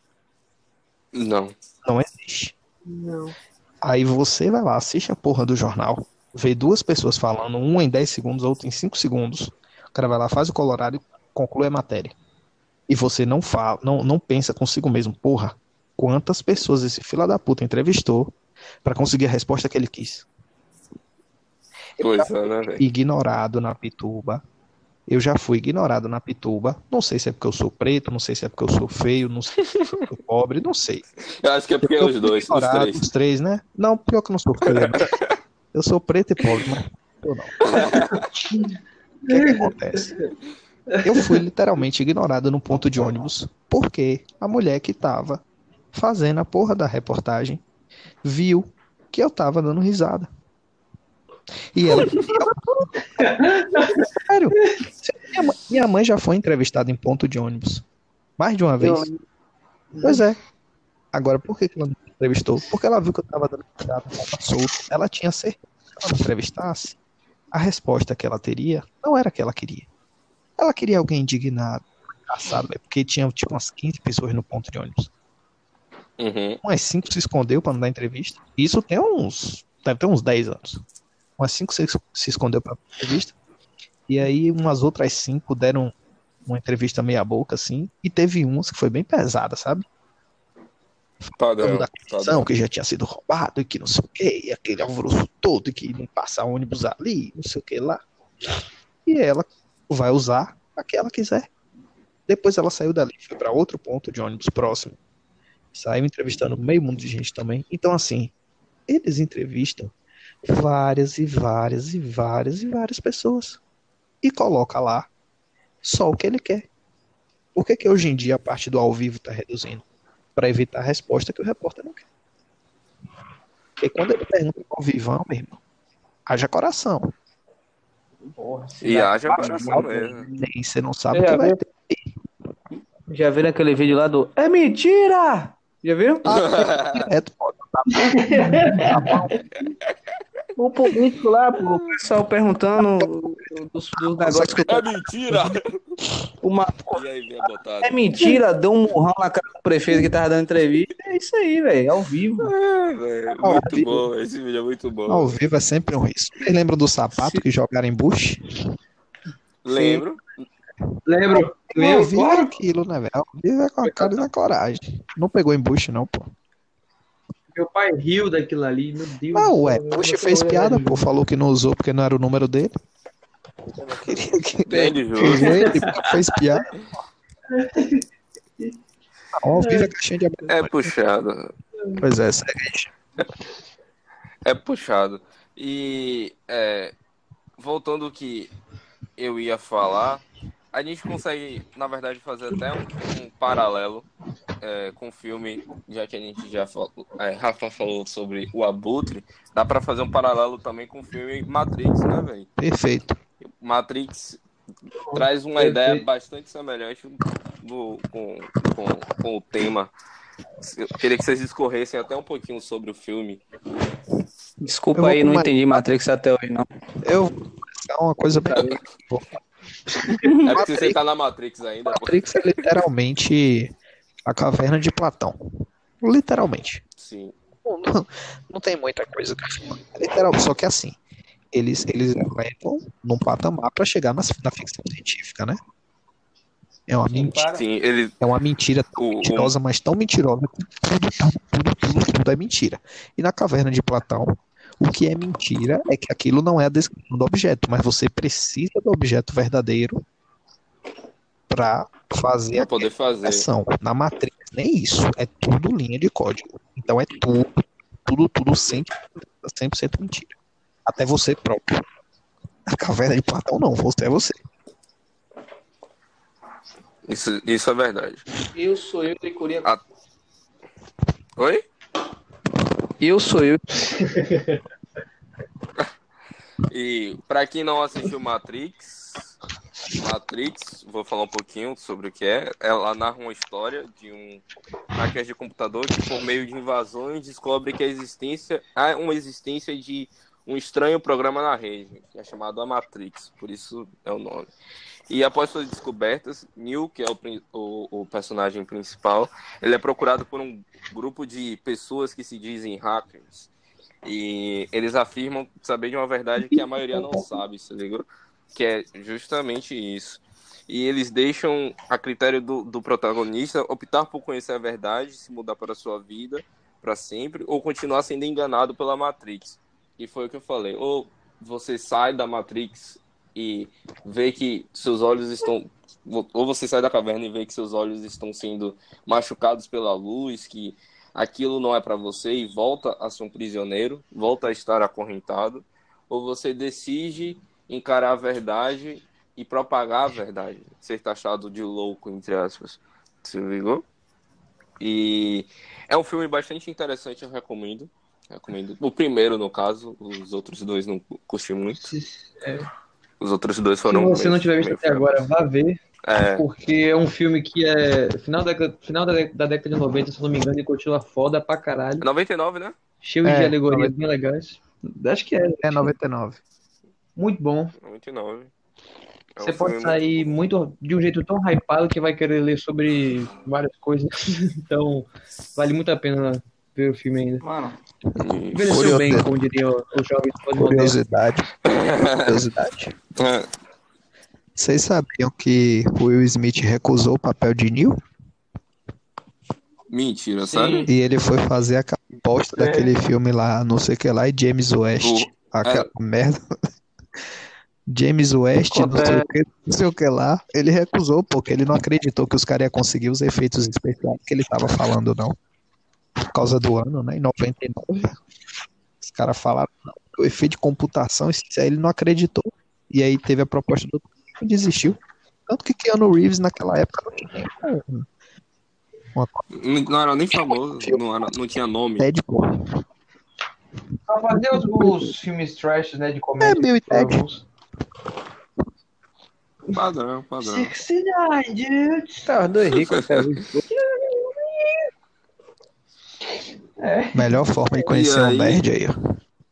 Não. Não existe. Não. Aí você vai lá, assiste a porra do jornal, vê duas pessoas falando, uma em dez segundos, outra em cinco segundos. O cara vai lá, faz o colorário, conclui a matéria. E você não fala, não, não pensa consigo mesmo, porra, quantas pessoas esse fila da puta entrevistou pra conseguir a resposta que ele quis. Pois é, né, velho? Ignorado na Pituba. Eu já fui ignorado na Pituba. Não sei se é porque eu sou preto, não sei se é porque eu sou feio, não sei se é porque eu sou pobre, não sei. Eu acho que é porque é Eu os fui dois, os ignorado, três. os três, né? Não, pior que eu não sou feio. Não. Eu sou preto e pobre, mas eu não. O que é que acontece? Eu fui literalmente ignorado no ponto de ônibus porque a mulher que tava fazendo a porra da reportagem viu que eu tava dando risada. E ela. Sério. Minha mãe, minha mãe já foi entrevistada em ponto de ônibus. Mais de uma vez. Pois é. Agora, por que que ela não me entrevistou? Porque ela viu que eu tava dando risada, tava solto. Ela tinha certeza que se ela me entrevistasse, a resposta que ela teria não era a que ela queria. Ela queria alguém indignado, engraçado, é porque tinha tipo umas quinze pessoas no ponto de ônibus. Uhum. Umas cinco se escondeu pra não dar entrevista. Isso tem uns. Deve ter uns dez anos. Umas cinco se, se escondeu pra dar entrevista. E aí umas outras cinco deram uma entrevista meia boca, assim. E teve umas que foi bem pesada, sabe? Padrão, da padrão. condição que já tinha sido roubado e que não sei o que, e aquele alvoroço todo, e que não passa ônibus ali, não sei o que lá. E ela vai usar a que ela quiser. Depois ela saiu dali, foi para outro ponto de ônibus próximo. Saiu entrevistando meio mundo de gente também. Então, assim, eles entrevistam várias e várias e várias e várias pessoas. E coloca lá só o que ele quer. Por que que hoje em dia a parte do ao vivo está reduzindo? Para evitar a resposta que o repórter não quer. Porque quando ele pergunta ao vivão, meu irmão, haja coração. Porra, E haja cidade- coração mesmo. Nem você não sabe Eu o que já vai vi. ter. Já viram aquele vídeo lá do É mentira! Já viram? Direto, pô. O político lá, pô, o pessoal perguntando dos, dos negócios que É mentira! uma E aí vem a botada. É mentira, deu um murrão na cara do prefeito que tava dando entrevista. É isso aí, velho, ao vivo. É, velho, muito bom, esse vídeo é muito bom. Ao vivo é sempre um risco. Vocês lembram do sapato que jogaram em Bush? Lembro. Lembro, Ao lembro, vivo é claro. aquilo, né, velho? Ao vivo é com a cara e na coragem. Não pegou em Bush, não, pô. Meu pai riu daquilo ali, meu Deus. Ah, do ué, céu, eu Bush não fez tô piada, olhando. pô. Falou que não usou porque não era o número dele. Eu não queria que Entende, ele justo. ele fez piada. Ao vivo é caixinha de É abertura. puxado. Pois é, segue aí. É puxado. E é, voltando ao que eu ia falar, a gente consegue, na verdade, fazer até um, um paralelo é, com o filme, já que a gente já falou, é, Rafa falou sobre o Abutre, dá pra fazer um paralelo também com o filme Matrix, né, velho? Perfeito. Matrix traz uma Perfeito. ideia bastante semelhante do, com, com, com o tema. Eu queria que vocês discorressem até um pouquinho sobre o filme. Desculpa Eu vou aí, não com entendi Matrix até hoje, não. Eu vou começar uma coisa bem. É porque você tá na Matrix ainda, pô. Matrix é literalmente a caverna de Platão. Literalmente. Sim. Não, não, não tem muita coisa que falar. É literal, só que assim, eles, eles levam num patamar para chegar na, na ficção científica, né? É uma mentira, Sim, ele. é uma mentira tão O- o- mentirosa, mas tão mentirosa que tudo, tudo, tudo, tudo, tudo é mentira. E na caverna de Platão, o que é mentira é que aquilo não é a descrição do objeto, mas você precisa do objeto verdadeiro para fazer Pra a poder fazer. ação. Na Matrix, nem isso. É tudo linha de código. Então é tudo, tudo, tudo cem por cento mentira. Até você próprio. Na caverna de Platão, não. Você é você. Isso, isso é verdade. Eu sou eu, Tricoria. Ah. Oi? Eu sou eu. E pra quem não assistiu Matrix, Matrix, vou falar um pouquinho sobre o que é. Ela narra uma história de um hacker de computador que, por meio de invasões, descobre que a existência há uma existência de um estranho programa na rede, que é chamado a Matrix, por isso é o nome. E após suas descobertas, Neo, que é o, prin- o, o personagem principal, ele é procurado por um grupo de pessoas que se dizem hackers. E eles afirmam saber de uma verdade que a maioria não sabe, se ligou? Que é justamente isso. E eles deixam a critério do, do protagonista optar por conhecer a verdade, se mudar para a sua vida para sempre, ou continuar sendo enganado pela Matrix. E foi o que eu falei. Ou você sai da Matrix e vê que seus olhos estão... Ou você sai da caverna e vê que seus olhos estão sendo machucados pela luz, que aquilo não é para você e volta a ser um prisioneiro, volta a estar acorrentado. Ou você decide encarar a verdade e propagar a verdade. Ser taxado de louco, entre aspas. Você ligou? E é um filme bastante interessante, eu recomendo. Recomendo. O primeiro, no caso, os outros dois não curti muito. É. Os outros dois Se foram. você não meio- tiver visto meio até agora, vá ver, É, porque é um filme que é final da, final da, da década de noventa, se eu não me engano, e continua foda pra caralho. noventa e nove, né? Cheio É, de alegorias noventa. bem legais. Acho que é. É noventa e nove. Muito bom. noventa e nove. É um Você pode filme sair muito muito de um jeito tão hypado que vai querer ler sobre várias coisas. Então, vale muito a pena ver o filme ainda. Mano, bom. Envelheceu Curiosidade. bem, como diriam os jovens pós-modernos. Curiosidade. Curiosidade. É, Vocês sabiam que o Will Smith recusou o papel de Neo? Mentira, Sim. sério? E ele foi fazer aquela bosta É. daquele filme lá, não sei o que lá, e James West. O- Aquela é. merda. James West, não sei o que, não sei o que lá. Ele recusou, porque ele não acreditou que os caras iam conseguir os efeitos especiais que ele tava falando, não. Por causa do ano, né? Em noventa e nove. Os caras falaram, não, o efeito de computação, isso aí ele não acreditou. E aí teve a proposta do e desistiu. Tanto que Keanu Reeves naquela época não tinha um- uma Não não era nem famoso, não, era, não tinha nome. Deadpool. Pra fazer os, os filmes trash, né, de É, comédia. Bill e Ted. alguns. Padrão, padrão. sessenta e nove, dudes. Tá, os dois ricos até hoje. Melhor forma de conhecer E um aí? nerd aí, ó.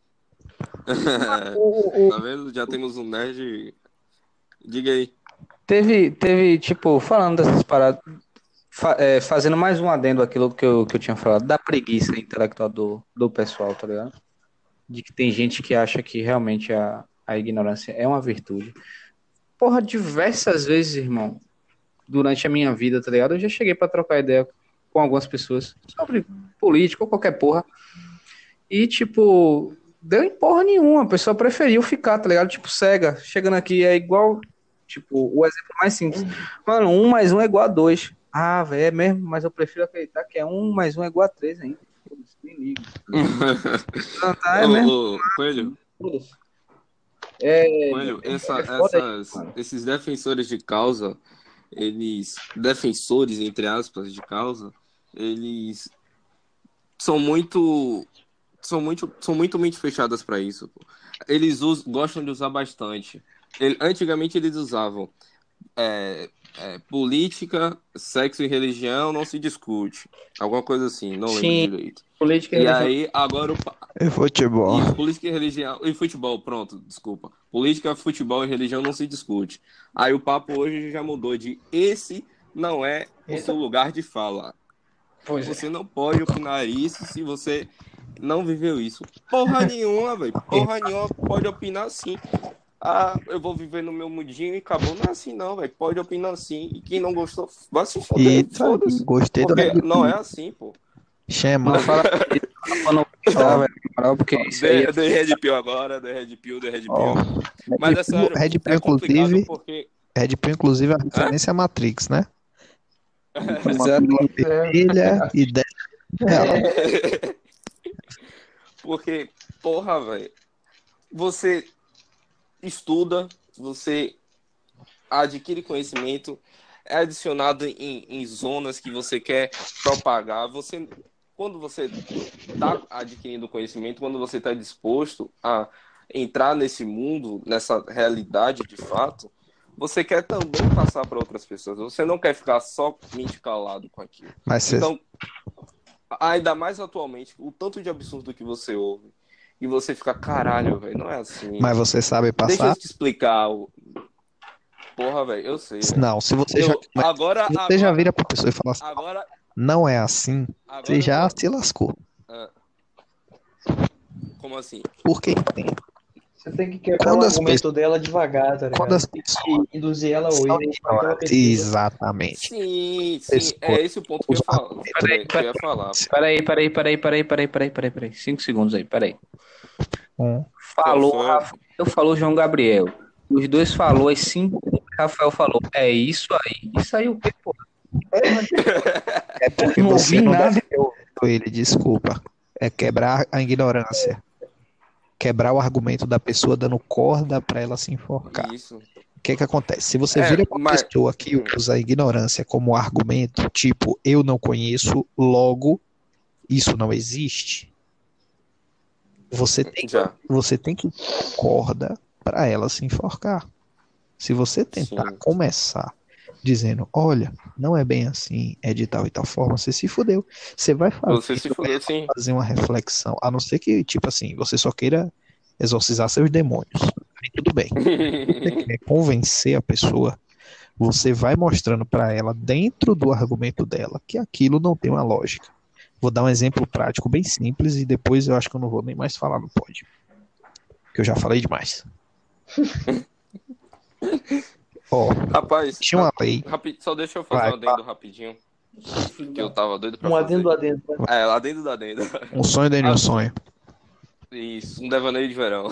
Tá vendo? Já temos um nerd. Diga aí. Teve, teve, tipo, falando dessas paradas, fa- é, fazendo mais um adendo àquilo que eu, que eu tinha falado, da preguiça intelectual do, do pessoal, tá ligado? De que tem gente que acha que realmente a, a ignorância é uma virtude. Porra, diversas vezes, irmão, durante a minha vida, tá ligado? Eu já cheguei pra trocar ideia com algumas pessoas sobre política ou qualquer porra. E, tipo, deu em porra nenhuma. A pessoa preferiu ficar, tá ligado? Tipo, cega. Chegando aqui é igual. Tipo, o exemplo mais simples. Mano, um mais um é igual a dois. Ah, velho, é mesmo, mas eu prefiro acreditar que é um mais um é igual a três ainda. Foda-se, nem ligo. Não, tá, é mesmo. Ô, ô, Coelho, Foda-se. É, Coelho, essa- é foda essas- isso, mano. esses defensores de causa, eles, defensores, entre aspas, de causa, eles são muito, são muito, são muito mente fechadas para isso. Pô. Eles us- gostam de usar bastante. Ele- antigamente eles usavam é, é, política, sexo e religião não se discute. Alguma coisa assim, não Sim. lembro direito. Política e E religião. aí, agora o, pa- E futebol. Isso, política e religião. E futebol, pronto, desculpa. Política, futebol e religião não se discute. Aí o papo hoje já mudou de esse não é o Eita. seu lugar de fala. Pois é. Você não pode opinar isso se você não viveu isso. Porra nenhuma, velho. Porra nenhuma pode opinar sim. Ah, eu vou viver no meu mundinho e acabou. Não é assim não, velho. Pode opinar sim. E quem não gostou, vai se foder. Eita, Foda-se. gostei do Porque Red não Pill. é assim, pô. Chama. Não fala pra não puxar, velho, na moral, porque isso aí Dei dei Red Pill agora, dei Red Pill, dei Red Pill. Ó, Mas é sério, Red Pill, é complicado inclusive, porque... Red Pill, inclusive, é a referência à Matrix, né? Exato. Vermelha e dez. Porque, porra, velho, você estuda, você adquire conhecimento, é adicionado em, em zonas que você quer propagar. Você, quando você está adquirindo conhecimento, quando você está disposto a entrar nesse mundo, nessa realidade de fato, você quer também passar para outras pessoas. Você não quer ficar somente calado com aquilo. Mas você, Então, ainda mais atualmente, o tanto de absurdo que você ouve, e você fica, caralho, velho, não é assim. mas você sabe Deixa eu passar? te explicar. o- Porra, velho, eu sei. velho. Não, se você já, Eu, agora, se você já agora, vira pra pessoa e fala assim, agora, não é assim, agora, você já se lascou. como assim? Porque entende. Você tem que quebrar Quando o as argumento dela devagar, tá ligado? Quando as Tem pessoas que induzir ela a são ouvir aquela ignorantes, pessoa. exatamente. Sim, sim, Pessoa, é esse o ponto que eu ia falar. Peraí, Que eu ia falar. Peraí, peraí, peraí, peraí, peraí, peraí, peraí, peraí. Cinco segundos aí, peraí. Hum. Falou, Foi- Rafael falou João Gabriel. Os dois falou, as cinco Rafael falou. É isso aí. Isso aí o quê, pô? É porque Não você ouvi não nada. deve ter ouvido ele, desculpa. É quebrar a ignorância. Quebrar o argumento da pessoa dando corda pra ela se enforcar. Isso. O que que acontece? Se você É, vira pra mas- pessoa que usa a ignorância como argumento, tipo, eu não conheço, logo, isso não existe, você tem, Já. você tem que dar corda pra ela se enforcar. Se você tentar Sim. começar dizendo, olha, não é bem assim, é de tal e tal forma, você se fudeu. Você vai fazer, Você se fudeu, sim. fazer uma reflexão, a não ser que, tipo assim, você só queira exorcizar seus demônios. Aí tudo bem. Você quer convencer a pessoa, você vai mostrando pra ela, dentro do argumento dela, que aquilo não tem uma lógica. Vou dar um exemplo prático bem simples e depois eu acho que eu não vou nem mais falar no pódio. Porque eu já falei demais. Ó, Rapaz, tinha uma lei. rapi- só deixa eu fazer Vai, um adendo rapidinho. que eu tava doido pra Um fazer. adendo do adendo. É, lá dentro da dentro. Um sonho dentro de um sonho. Isso, um devaneio de verão.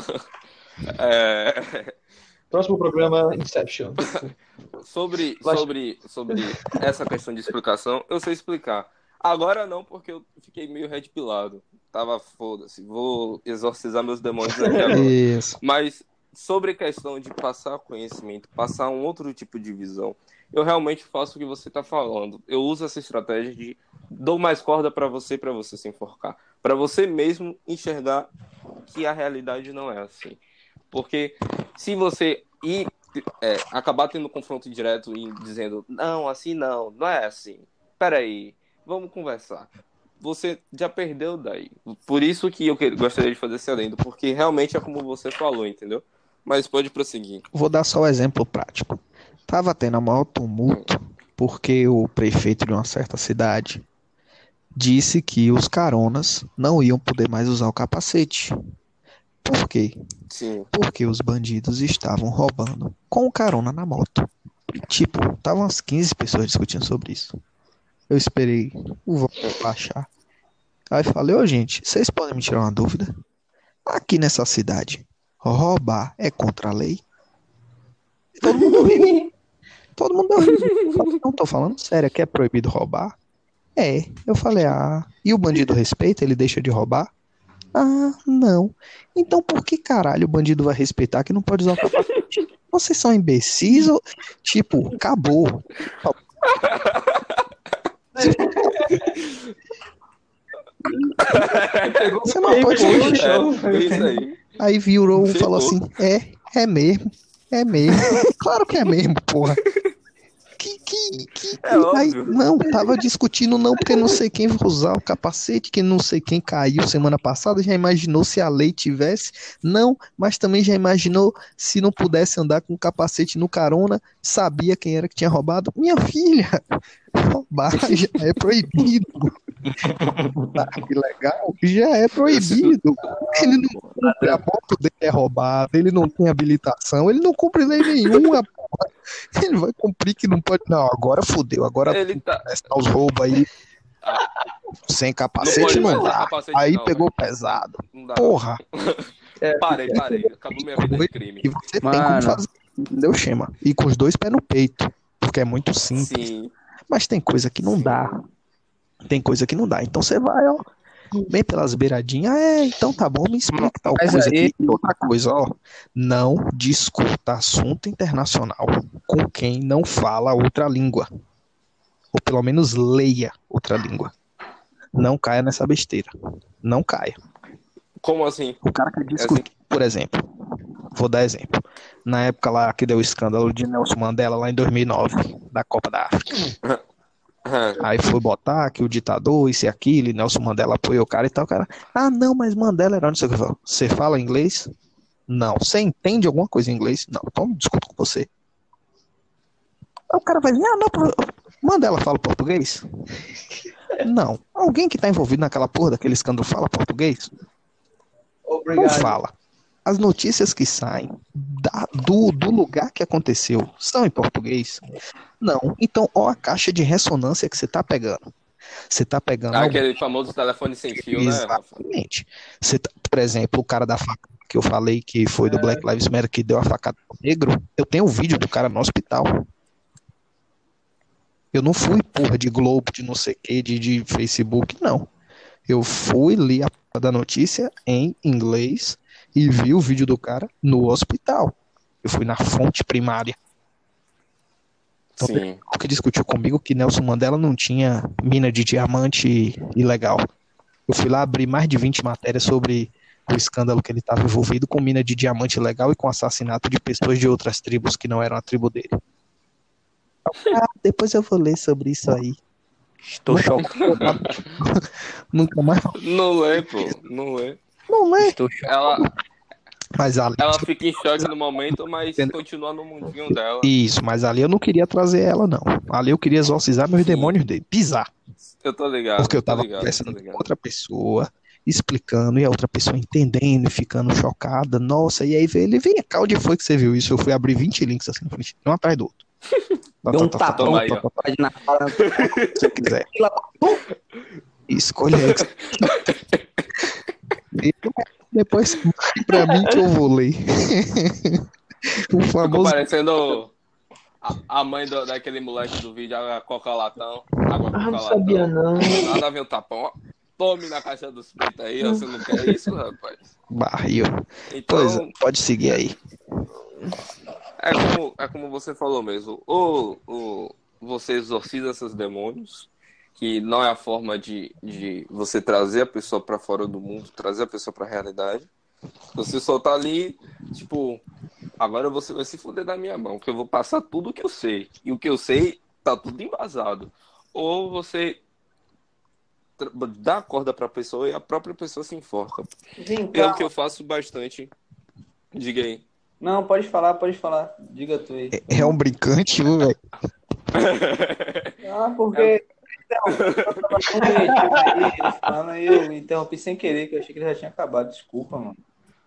É, Próximo programa, Inception. sobre, Vai. sobre, sobre essa questão de explicação, eu sei explicar. Agora não, porque eu fiquei meio red pilado. Tava foda-se, vou exorcizar meus demônios aqui agora. Isso. Mas sobre questão de passar conhecimento, passar um outro tipo de visão, eu realmente faço o que você está falando. Eu uso essa estratégia de dou mais corda para você, para você se enforcar, para você mesmo enxergar que a realidade não é assim. Porque se você ir, é, acabar tendo um confronto direto e dizendo não, assim não, não é assim. Peraí, vamos conversar. Você já perdeu daí. Por isso que eu gostaria de fazer esse adendo, porque realmente é como você falou, entendeu? Mas pode prosseguir. Vou dar só o um exemplo prático. Tava tendo a maior tumulto porque o prefeito de uma certa cidade disse que os caronas não iam poder mais usar o capacete. Por quê? Sim. Porque os bandidos estavam roubando com o carona na moto. Tipo, estavam umas quinze pessoas discutindo sobre isso. Eu esperei o voto baixar. Aí falei, ô gente, vocês podem me tirar uma dúvida? Aqui nessa cidade, roubar é contra a lei? Todo mundo riu. Todo mundo riu. Não tô falando sério, aqui é proibido roubar? É. Eu falei, ah, e o bandido respeita, ele deixa de roubar? Ah, não. Então por que caralho o bandido vai respeitar que não pode usar o capacete? Vocês são imbecis ou... Tipo, acabou. Você não pode É, isso aí. Aí virou um e Chegou. falou assim, é, é mesmo, é mesmo. Claro que é mesmo, porra. Que, que, que, É aí, óbvio. não, tava discutindo não, porque não sei quem vai usar o capacete, que não sei quem caiu semana passada, já imaginou se a lei tivesse, não, mas também já imaginou se não pudesse andar com o capacete no carona, sabia quem era que tinha roubado? Minha filha, roubar já é proibido. Tá, que legal, já é proibido. Ele não cumpre, a moto dele é roubada, ele não tem habilitação, ele não cumpre lei nenhuma, porra. Ele vai cumprir que não pode. Não, agora fudeu, agora Ele tá. começar os roubos aí. Sem Não capacete pode não, mais usar dá. capacete, Aí não, pegou velho. pesado. Não dá. Porra. Parei, parei. Acabou minha vida de crime. E você tem Mano. como fazer, entendeu, Chema? E com os dois pés no peito, porque é muito simples. Sim. Mas tem coisa que não dá. Tem coisa que não dá. Então você vai, ó, bem pelas beiradinhas. É, então tá bom, me explica tal Mas coisa aí- aqui. E outra coisa, ó, não discuta assunto internacional com quem não fala outra língua. Ou pelo menos leia outra língua. Não caia nessa besteira. Não caia. Como assim? O cara quer discutir, por exemplo, vou dar exemplo. Na época lá que deu o escândalo de Nelson Mandela, lá em dois mil e nove, da Copa da África. Aí foi botar que o ditador, isso e aquilo, e Nelson Mandela apoiou o cara e tal, o cara, ah não, mas Mandela era, não sei o que. Eu falo, você fala inglês? Não. Você entende alguma coisa em inglês? Não. Então discuto com você. Aí o cara vai dizer, ah não, pô, Mandela fala português? Não. Alguém que tá envolvido naquela porra daquele escândalo fala português? Não Obrigado. fala. As notícias que saem da- do, do lugar que aconteceu são em português? Não. Então, ó a caixa de ressonância que você tá pegando. Você tá pegando... algum- Aquele famoso telefone sem fio, né, Rafa? Exatamente. Você tá- por exemplo, o cara da faca que eu falei que foi do Black Lives Matter que deu a facada no negro, eu tenho o vídeo do cara no hospital. Eu não fui porra de Globo, de não sei o que, de, de Facebook, não. Eu fui, li a porra da notícia em inglês e vi o vídeo do cara no hospital. Eu fui na fonte primária. Então, Sim. o que discutiu comigo que Nelson Mandela não tinha mina de diamante ilegal. Eu fui lá abrir mais de vinte matérias sobre o escândalo que ele estava envolvido com mina de diamante ilegal e com assassinato de pessoas de outras tribos que não eram a tribo dele. Ah, depois eu vou ler sobre isso aí. Estou chocado. Nunca mais. Não lê, pô. Não lê. Não lê. Estou Ela, Mas ali. ela fica em choque no momento, mas continua no mundinho dela. Isso, mas ali eu não queria trazer ela, não. Ali eu queria exorcizar meus Sim. demônios dele. Pisar. Eu tô ligado. Porque eu tô tava ligado, conversando tô com ligado. outra pessoa, explicando, e a outra pessoa entendendo e ficando chocada. Nossa, e aí veio ele, vem cá, onde foi que você viu isso? Eu fui abrir vinte links assim, na frente, um atrás do outro. Deu um tapão Toma aí, ó. na cara. Se você quiser. Escolha aí. Depois pra mim que eu vou ler. O Ficou famoso. parecendo a, a mãe do- daquele moleque do vídeo, a Coca-Latão. Água Ah, não Coca-Latão. sabia não. Nada a ver o tapão. ó. Tome na caixa dos peitos aí, ó, você não quer isso, rapaz? Barril. Então, Pois é, pode seguir aí. é como, é como você falou mesmo. Ou, ou você exorciza esses demônios, que não é a forma de, de você trazer a pessoa pra fora do mundo, trazer a pessoa pra realidade. Você só tá ali, tipo, agora você vai se fuder da minha mão, que eu vou passar tudo o que eu sei. E o que eu sei tá tudo embasado. Ou você tra- dá a corda pra pessoa e a própria pessoa se enforca. Vem É o cá. que eu faço bastante. Diga aí. Não, pode falar, pode falar. Diga tu aí. É um brincante, viu, velho? Ah, porque. Então, eu tava tão criativo aí, ele falando, aí eu interrompi sem querer, que eu achei que ele já tinha acabado. Desculpa, mano.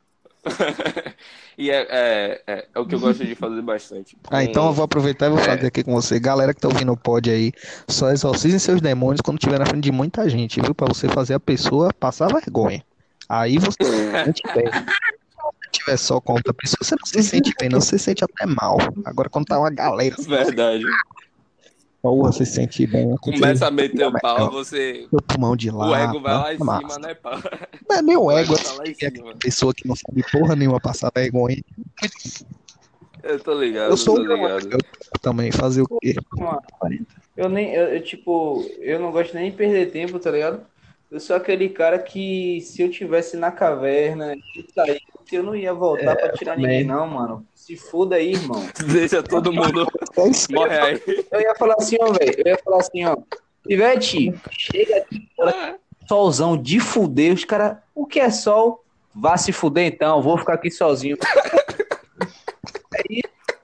E é, é, é, é o que eu gosto de fazer bastante. Ah, então eu Com- vou aproveitar e vou É. fazer aqui com você. Galera que tá ouvindo o pod aí, só exorcizem seus demônios quando estiver na frente de muita gente, viu? Pra você fazer a pessoa passar vergonha. Aí você se sente bem. Se tiver só com outra pessoa, você não se sente bem, não. Você se sente até mal. Agora quando tá uma galera, assim, Verdade. porra, você se sente bem. Começa a meter o pau, Não, você. seu pulmão de O ego lado. vai lá em é cima, massa. né, pau? Não é meu O ego, ego tá lá em assim, é cima. pessoa que não sabe porra nenhuma passar vergonha. Eu tô ligado, Eu eu sou tô um ligado. eu também, fazer o quê? Mano, eu nem, eu, eu, tipo, eu não gosto nem de perder tempo, tá ligado? Eu sou aquele cara que se eu tivesse na caverna e saísse, eu não ia voltar pra tirar ninguém, também. não, mano. Se foda aí, irmão. Deixa todo mundo É isso. morrer aí. Eu ia falar assim, ó, velho. Eu ia falar assim, ó. Ivete, chega aqui, bora. Solzão de fuder. Os caras, o que é sol? Vá se fuder então, vou ficar aqui sozinho. Aí.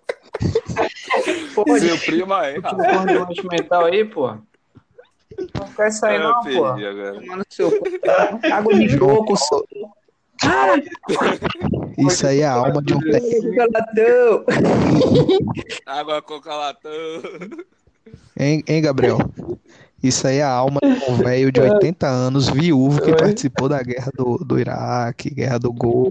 Pô, Seu primo aí, tipo, rapaz. porra de lanche mental aí, pô. Não quer sair, Eu não, pô. perdi agora. Tomando seu cu. Água de coco, sol. Ah, Isso aí é a alma de um técnico, galatão. Água Coca-Latão. hein, hein, Gabriel? Isso aí é a alma de um velho de oitenta anos, viúvo, que Oi. participou da guerra do, do Iraque, guerra do Golfo.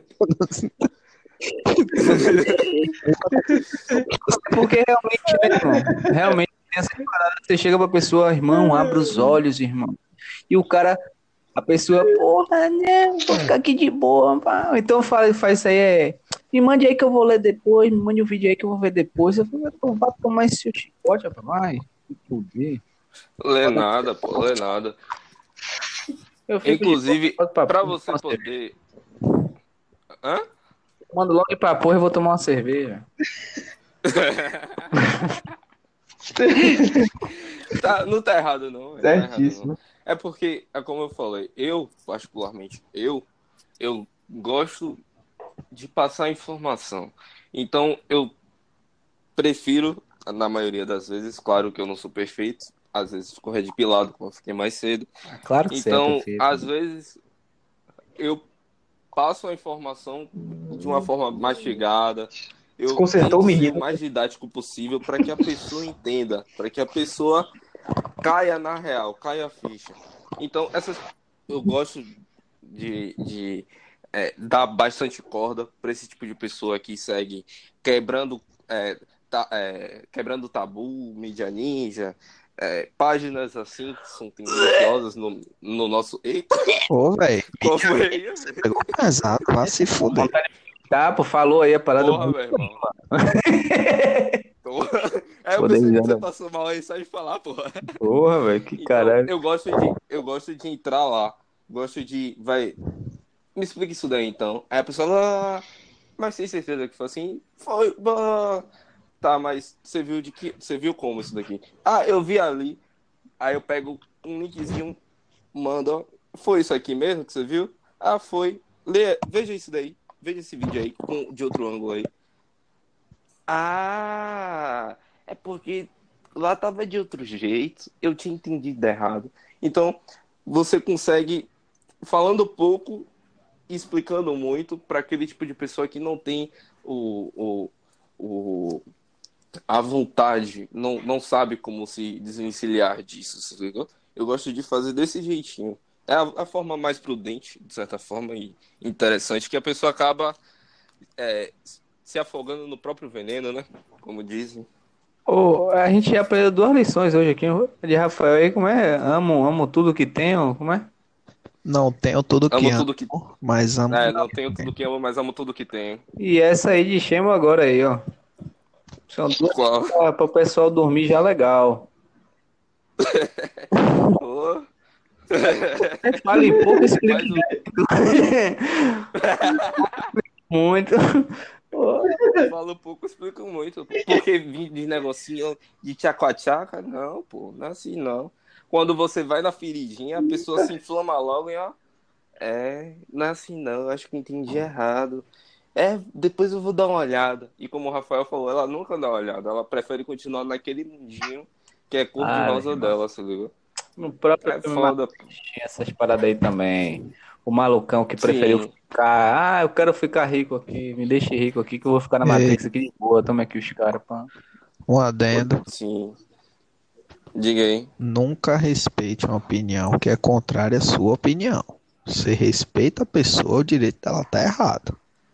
Porque realmente, né, irmão? Realmente tem essa parada. Você chega pra pessoa, irmão, abre os olhos, irmão. E o cara, a pessoa, porra, né? Vou ficar aqui de boa, pá. Então faz, faz isso aí, é. Me mande aí que eu vou ler depois, me mande um vídeo aí que eu vou ver depois. Eu falei, pô, vai tomar esse seu chicote, rapaz, vai. Fuder. Lê nada, pô, lê nada. Eu fico de Inclusive, boa, pra- pra você pra- poder. Hã? Mando logo ir pra porra e vou tomar uma cerveja. Tá, não tá errado, não. Não tá errado, Certíssimo. não. É porque, é como eu falei, eu, particularmente, eu, eu gosto de passar informação. Então, eu prefiro, na maioria das vezes, claro que eu não sou perfeito, às vezes fico redpilado, como eu fiquei mais cedo. Claro que Então, você é às vezes, eu passo a informação de uma forma mastigada. Eu Desconcertou o tento ser menino. o mais didático possível para que a pessoa entenda, para que a pessoa caia na real, caia a ficha. Então, essas, eu gosto de, de é, dar bastante corda para esse tipo de pessoa que segue quebrando, é, ta- é, quebrando tabu, mídia ninja, é, páginas assim que são tendenciosas no, no nosso. Eita, Ô, velho, qual foi aí? pegou pesado, vai se fuder. Tá, pô, falou aí a parada. Porra, meu irmão. Porra. É, eu Vou pensei que deixar, você né? passou mal aí só de falar, porra. Porra, velho, que Então, caralho. eu gosto de, eu gosto de entrar lá. Gosto de, vai, me explica isso daí então. Aí a pessoa, ah, mas tem certeza que foi assim? Foi, ah, tá, mas você viu de que, você viu como isso daqui? Ah, eu vi ali. Aí eu pego um linkzinho, mando, ó, foi isso aqui mesmo que você viu? Ah, foi. Lê, veja isso daí. Veja esse vídeo aí, com, de outro ângulo aí. Ah, é porque lá tava de outro jeito, eu tinha entendido errado. Então, você consegue, falando pouco, explicando muito, para aquele tipo de pessoa que não tem o, o, o, à vontade, não, não sabe como se desvencilhar disso, se ligou? Eu gosto de fazer desse jeitinho. É a, a forma mais prudente, de certa forma, e interessante, que a pessoa acaba é, se afogando no próprio veneno, né? Como dizem. Ô, a gente já aprendeu duas lições hoje aqui, de Rafael aí, como é? Amo, amo tudo que tenho, como é? Não tenho tudo que Amo amo, tudo que. mas amo. É, não tenho tudo que amo, mas amo tudo que tenho. E essa aí de Shemo agora aí, ó. São duas Qual? para o pessoal dormir já legal. Pô. Fale pouco, explique Mas o- muito. Falo pouco, explico muito. Porque vim de negocinho de tchaca-tchaca, não, pô, não é assim não. Quando você vai na feridinha, a pessoa se inflama logo e ó. É, não é assim não, eu acho que entendi errado. É, depois eu vou dar uma olhada. E como o Rafael falou, ela nunca dá uma olhada, ela prefere continuar naquele mundinho que é cor de Ah, rosa irmão. dela, se liga? No próprio É filme foda. Matrix tinha essas paradas aí também. O malucão que preferiu Sim. ficar. Ah, eu quero ficar rico aqui, me deixe rico aqui que eu vou ficar na Ei. Matrix aqui de boa. Toma aqui os caras, pá. Um adendo. Sim. Diga aí. Nunca respeite uma opinião que é contrária à sua opinião. Você respeita a pessoa, o direito dela tá errado.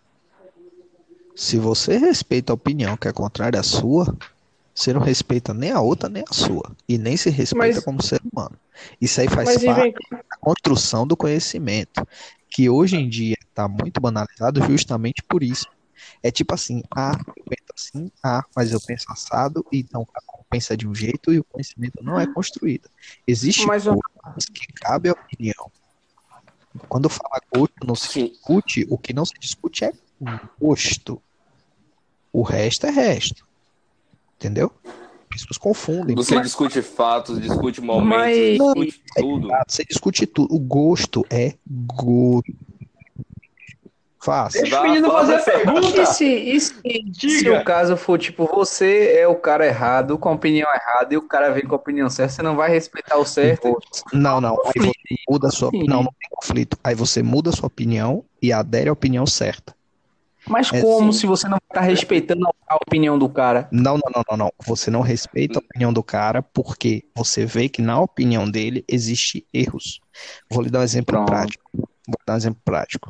Se você respeita a opinião que é contrária à sua, você não respeita nem a outra nem a sua. E nem se respeita Mas- como ser humano. Isso aí faz Mas e parte vem da construção do conhecimento, que hoje em dia está muito banalizado justamente por isso. É tipo assim, ah, eu penso assim, ah, mas eu penso assado, então cada um pensa de um jeito e o conhecimento não é construído. Existe Mas o- coisas que cabe a opinião. Quando fala gosto, não se Sim. discute, o que não se discute é gosto. O resto é resto. Entendeu? As pessoas confundem. Você discute fatos, discute momentos, Mas- discute tudo. Você discute tudo. O gosto é gosto. Fácil. Deixa Vá, o menino fala fazer a essa- pergunta. E se, e se, se Diga. o caso for, tipo, você é o cara errado, com a opinião errada, e o cara vem com a opinião certa, você não vai respeitar o certo? Não, não. Aí você muda a sua Sim. Não, não tem conflito. Aí você muda a sua opinião e adere à opinião certa. Mas É, como sim. se você não está respeitando a opinião do cara? Não, não, não, não, não. Você não respeita a opinião do cara porque você vê que na opinião dele existe erros. Vou lhe dar um exemplo Pronto. prático. Vou dar um exemplo prático.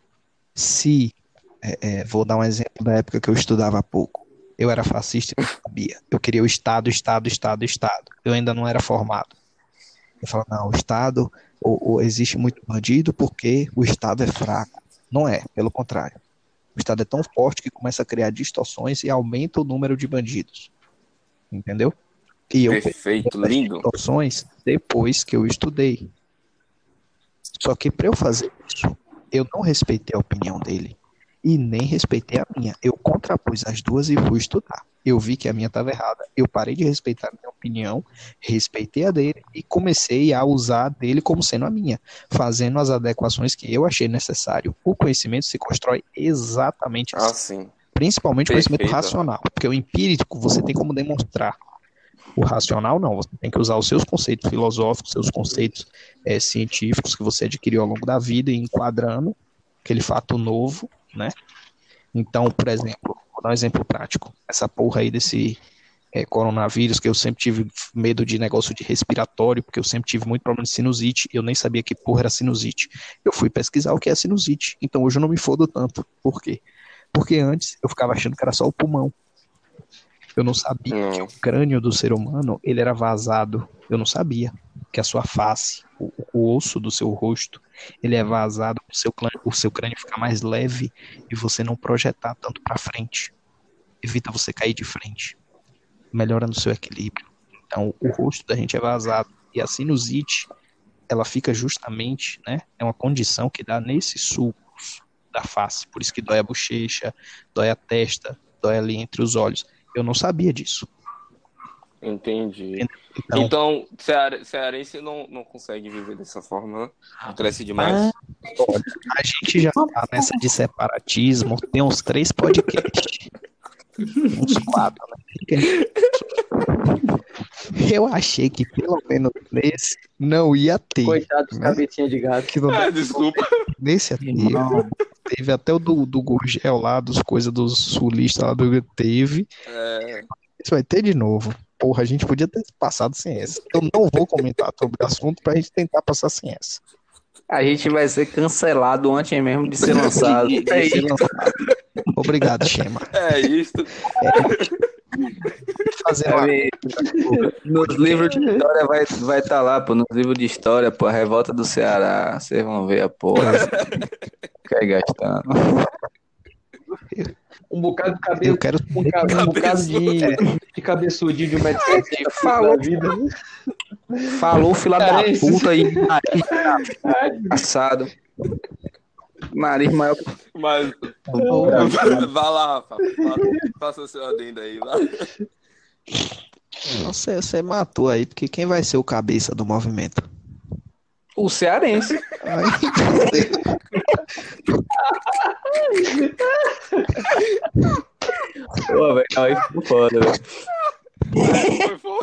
Se, é, é, vou dar um exemplo da época que eu estudava há pouco. Eu era fascista e não sabia. Eu queria o Estado, Estado, Estado, Estado. Eu ainda não era formado. Eu falava, não, o Estado, ou, ou existe muito bandido porque o Estado é fraco. Não é, pelo contrário. O Estado é tão forte que começa a criar distorções e aumenta o número de bandidos. Entendeu? E eu Perfeito, percebi essas lindo. distorções depois que eu estudei. Só que para eu fazer isso, eu não respeitei a opinião dele e nem respeitei a minha. Eu contrapus as duas e fui estudar. Eu vi que a minha estava errada. Eu parei de respeitar a minha opinião, respeitei a dele e comecei a usar a dele como sendo a minha, fazendo as adequações que eu achei necessário. O conhecimento se constrói exatamente Ah, assim. sim. Principalmente o conhecimento Perfeito. racional, porque o empírico você tem como demonstrar. O racional não, você tem que usar os seus conceitos filosóficos, seus conceitos é, científicos que você adquiriu ao longo da vida e enquadrando aquele fato novo, né? Então, por exemplo, vou dar um exemplo prático. Essa porra aí desse é, coronavírus, que eu sempre tive medo de negócio de respiratório, porque eu sempre tive muito problema de sinusite, eu nem sabia que porra era sinusite. Eu fui pesquisar o que é sinusite, então hoje eu não me fodo tanto. Por quê? Porque antes eu ficava achando que era só o pulmão. Eu não sabia Não. que o crânio do ser humano, ele era vazado. Eu não sabia que a sua face, o, o osso do seu rosto, ele é vazado, o seu, clã- o seu crânio fica mais leve e você não projetar tanto para frente. Evita você cair de frente. Melhora no seu equilíbrio. Então, o rosto da gente é vazado. E a sinusite, ela fica justamente, né? É uma condição que dá nesses sulcos da face. Por isso que dói a bochecha, dói a testa, dói ali entre os olhos. Eu não sabia disso. Entendi. Então, Então, ceare- cearense não, não consegue viver dessa forma, né? Cresce demais. olha, a gente já tá nessa de separatismo, tem uns três podcasts. Uns quatro, né? Eu achei que pelo menos nesse não ia ter. Coitado dos né? cabecinha de gato. Que não Ah, desculpa. nesse aqui, Irmão, teve até o do, do Gurgel lá, dos coisas dos sulistas lá do teve. É, Isso vai ter de novo. Porra, a gente podia ter passado sem essa. Eu não vou comentar sobre o assunto pra gente tentar passar sem essa. A gente vai ser cancelado antes mesmo de ser lançado. De- de É ser isso. lançado. Obrigado, Shema. É isso. Fazer uma... É, nos livros de história vai estar vai tá lá, pô. Nos livros de história, pô, a revolta do Ceará. Vocês vão ver a porra. Quer gastando. Um bocado de cabelo. Eu quero Um, ca- um bocado de, de cabeçudinho de um metro e sessenta Falou. da vida. Falou, fila da Cara, esse- puta aí. Passado. Nariz maior que Mas Ô, vai lá, Rafa. Faça, faça o seu adendo aí. Vai. Você, você matou aí, porque quem vai ser o cabeça do movimento? o cearense. Aí, Pô, velho, aí ficou foda, velho. Foi foda.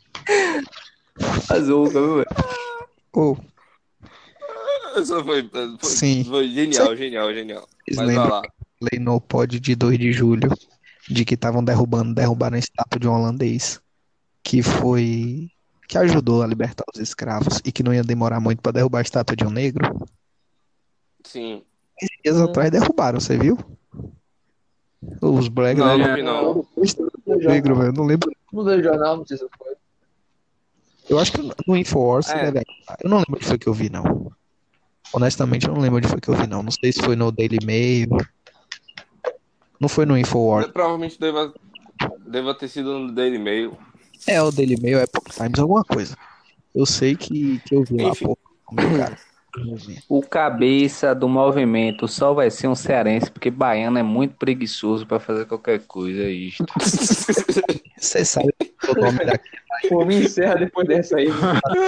Azul, viu, velho? ô, Isso foi, foi, Sim. foi genial, genial, genial. Vocês Mas vai lembram lá. lei no pod de dois de julho, de que estavam derrubando, derrubaram a estátua de um holandês que foi, que ajudou a libertar os escravos e que não ia demorar muito para derrubar a estátua de um negro. Sim. Dias atrás derrubaram, você viu? Os Bragg, Não, né? não vi não. Negro, velho, não lembro. Não deu jornal, não sei se foi. Eu acho que no Infowars, É. né, eu não lembro onde foi que eu vi, não. Honestamente, eu não lembro onde foi que eu vi, não. Não sei se foi no Daily Mail. Não foi no Infowars. Provavelmente deva, deva ter sido no Daily Mail. É, o Daily Mail, Epoch Times, alguma coisa. Eu sei que, que eu vi lá, Enfim. pô. Meu cara. O cabeça do movimento só vai ser um cearense, porque baiano é muito preguiçoso pra fazer qualquer coisa, é isto. Você sabe o nome daqui. Pô, me encerra depois dessa aí.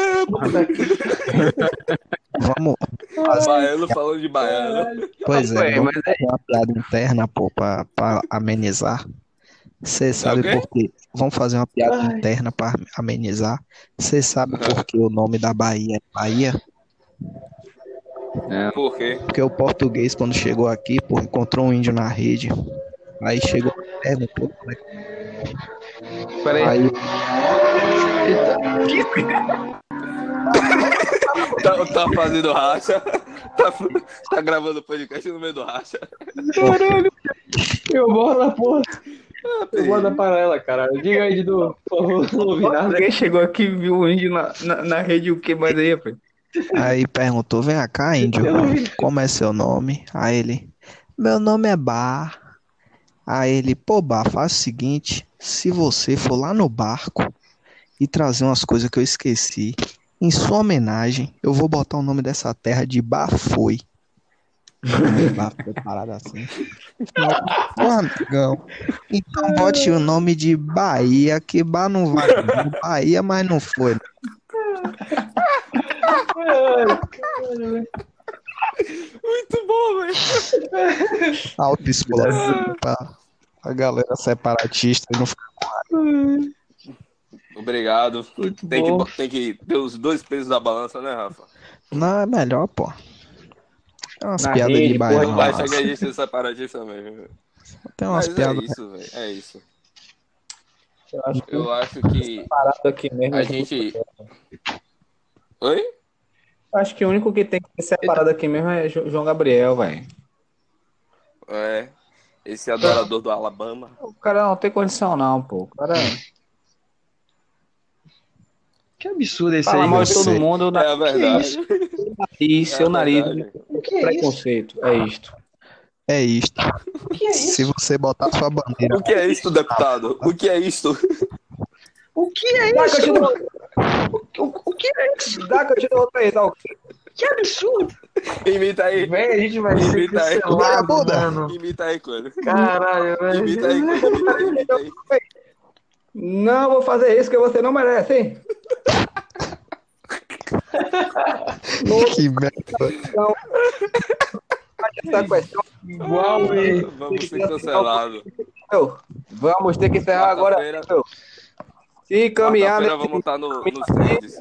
Vamos fazer. Baiano falando de baiano. Pois Ué, é, vamos mas é- fazer uma piada interna, pô, pra, pra amenizar. Você sabe o quê? por quê? Vamos fazer uma piada Ai. interna pra amenizar. Você sabe por que o nome da Bahia é Bahia? Por quê? Porque o português, quando chegou aqui, pô, encontrou um índio na rede. Aí chegou e perguntou como é que. Peraí. Aí, Tá, tá fazendo racha. Tá, tá gravando podcast no meio do racha. Caralho. Eu moro na porra. Eu moro na paralela, cara. Diga aí, Didu. Por favor, não ouvi nada. Alguém chegou aqui e viu o índio na, na, na rede, o que mais aí, rapaz? aí perguntou, vem cá, índio, Eu não vi. como é seu nome? Aí ele, meu nome é Bar. Aí ele, pô, Bar, faz o seguinte, se você for lá no barco e trazer umas coisas que eu esqueci, em sua homenagem, eu vou botar o nome dessa terra de Bafoi. Bafoi, parada assim. Pô, amigão, então bote o nome de Bahia, que Bar não vai não. Bahia, mas não foi. Muito bom, velho. Autoexplosão pra a galera separatista e não ficar. Obrigado. Tem bom. que, tem que ter os dois pesos da balança, né, Rafa? Não, é melhor, pô. Tem umas Na piadas rede, de porra, baiano. Vai lá, chegar a gente ser separatista mesmo. Tem umas Mas é piadas. isso, velho. É isso. Eu acho que Eu acho que parado aqui mesmo. a gente. Oi? Acho que o único que tem que ser separado aqui mesmo é Jo- João Gabriel, velho. É. Esse adorador do Alabama. O cara não tem condição, não, pô. O cara Que absurdo esse fala aí, mal de cara. todo você. mundo. É a verdade. E É seu a nariz, verdade. O que é isso? preconceito. É isto. É isto. O que é Se isso? você botar sua bandeira. O que é isto, deputado? O que é isto? O que é Dá que eu isso? te dou, O, o que é isso? dá que eu te dou outra aí, tá? Que absurdo. Imita aí. Véi, a gente vai ser Imita aí. cancelado, Muda. mano. Imita aí, Coelho. Caralho, velho. Imita aí, Coelho. Imita aí, imita aí. Não vou fazer isso que você não merece, hein? Que merda. Então, essa questão, Igual, velho. Vamos ser cancelados. meu, vamos ter que encerrar agora. Quarta-feira- Meu. Se caminhar, Quarta-feira nesse- vamos estar no, nos trends.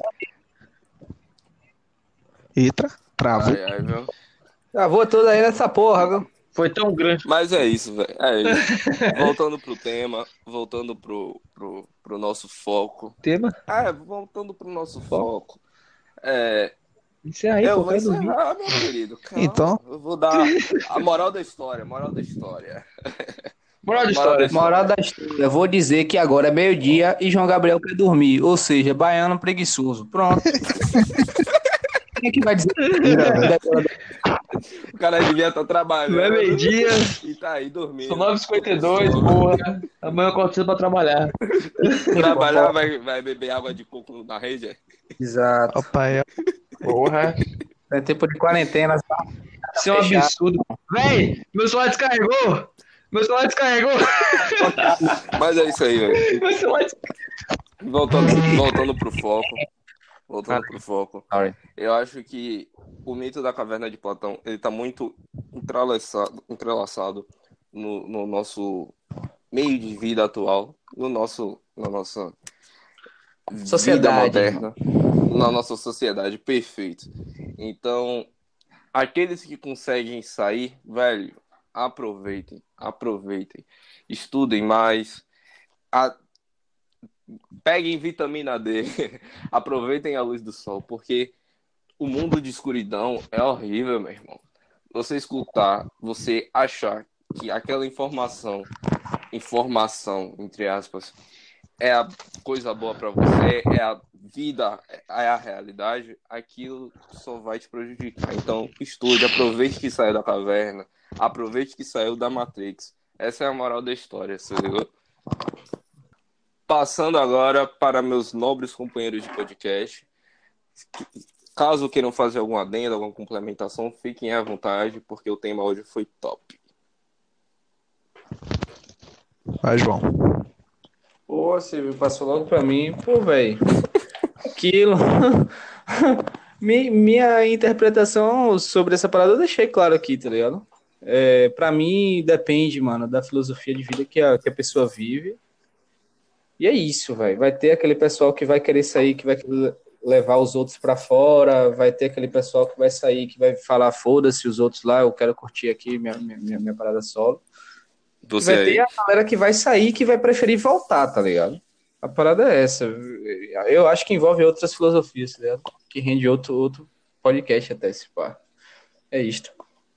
Eita, travou. Ai, ai, viu? travou tudo aí nessa porra, viu? Foi tão grande. Mas é isso, velho. É isso. Voltando pro tema, voltando pro, pro, pro nosso foco. Tema? Ah, voltando pro nosso foco. É, Isso aí, eu pô, vou vai dormir. encerrar, meu querido. Calma. Então? Eu vou dar a moral da história, moral da história. Moral de Moral da história. Moral da história, eu vou dizer que agora é meio-dia e João Gabriel quer dormir, ou seja, baiano preguiçoso. Pronto. Quem é que vai dizer? O cara devia estar trabalhando. Não é meio-dia. E tá aí dormindo. São nove e cinquenta e dois, porra. Amanhã eu acordo cedo pra trabalhar. Trabalhar, vai, vai beber água de coco na rede? Exato. Ó, pai, Porra. É tempo de quarentena. Isso é um Fechado. absurdo. Véi, meu celular descarregou. Meu celular descarregou. Mas é isso aí, velho. Meu celular descarregou. Voltando, voltando pro foco. Voltando pro foco. Sorry. Eu acho que o mito da caverna de Platão, ele tá muito entrelaçado, entrelaçado no, no nosso meio de vida atual, no nosso, na nossa Sociedade. vida moderna, na nossa sociedade, perfeito. Então, aqueles que conseguem sair, velho, aproveitem, aproveitem, estudem mais, a... peguem vitamina D, aproveitem a luz do sol, porque o mundo de escuridão é horrível, meu irmão. Você escutar, você achar que aquela informação, informação, entre aspas, é a coisa boa pra você, é a vida, é a realidade, aquilo só vai te prejudicar. Então, estude, aproveite que saiu da caverna, aproveite que saiu da Matrix. Essa é a moral da história, você viu? Passando agora para meus nobres companheiros de podcast. Caso queiram fazer algum adendo, alguma complementação, fiquem à vontade, porque o tema hoje foi top. vai, João. Pô, Silvio, passou logo pra mim. Pô, velho. Aquilo. Mi- Minha interpretação sobre essa parada eu deixei claro aqui, tá ligado? É, pra mim, depende, mano, da filosofia de vida que a, que a pessoa vive. E é isso, velho. Vai ter aquele pessoal que vai querer sair, que vai querer levar os outros pra fora, vai ter aquele pessoal que vai sair, que vai falar, foda-se os outros lá, eu quero curtir aqui minha, minha, minha minha parada solo. E Você vai ter aí. a galera que vai sair, que vai preferir voltar, tá ligado? A parada é essa. Eu acho que envolve outras filosofias, tá ligado? Que rende outro, outro podcast até esse pá. É isto.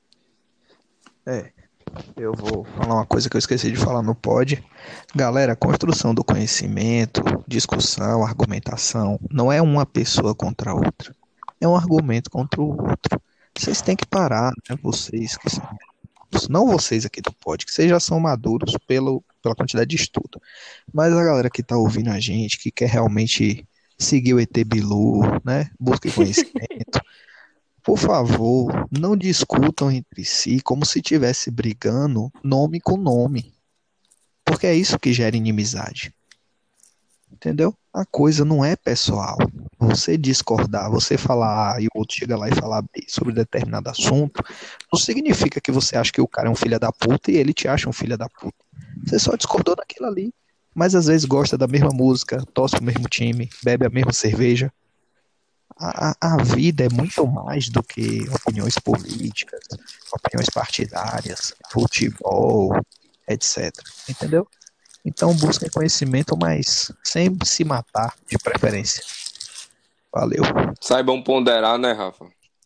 É, eu vou falar uma coisa que eu esqueci de falar no pod. Galera, a construção do conhecimento, discussão, argumentação, não é uma pessoa contra a outra. É um argumento contra o outro. Vocês têm que parar, né? Vocês que são maduros, não vocês aqui do pod, que vocês já são maduros pelo, pela quantidade de estudo. Mas a galera que tá ouvindo a gente, que quer realmente seguir o E T Bilu, né? Busque conhecimento. Por favor, não discutam entre si como se estivesse brigando nome com nome. Porque é isso que gera inimizade. Entendeu? A coisa não é pessoal. Você discordar, você falar A e o outro chega lá e falar B sobre determinado assunto, não significa que você acha que o cara é um filho da puta e ele te acha um filho da puta. Você só discordou daquilo ali. Mas às vezes gosta da mesma música, torce pro mesmo time, bebe a mesma cerveja. A, a, a vida é muito mais do que opiniões políticas, opiniões partidárias, futebol, etcétera. Entendeu? Então busquem conhecimento, mas sem se matar, de preferência. Valeu. Saibam ponderar, né, Rafa?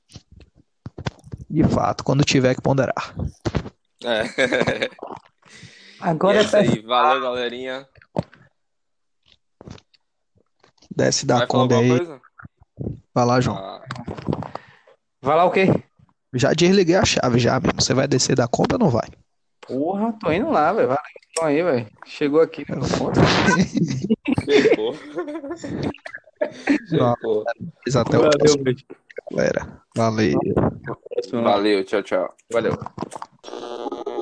De fato, quando tiver que ponderar. É. Agora E é é isso aí. Valeu, galerinha. Desce da Vai falar Kombi alguma aí. coisa? Vai lá, João. Ah, Vai lá o quê? Já desliguei a chave já mesmo. Você vai descer da Kombi ou não vai? Porra, tô indo lá, velho. Vai lá. Então aí, velho. Chegou aqui. Né? ferrou. Não. Ferrou. Mas até o Valeu, próximo, velho. galera. Valeu. Valeu, tchau, tchau. Valeu.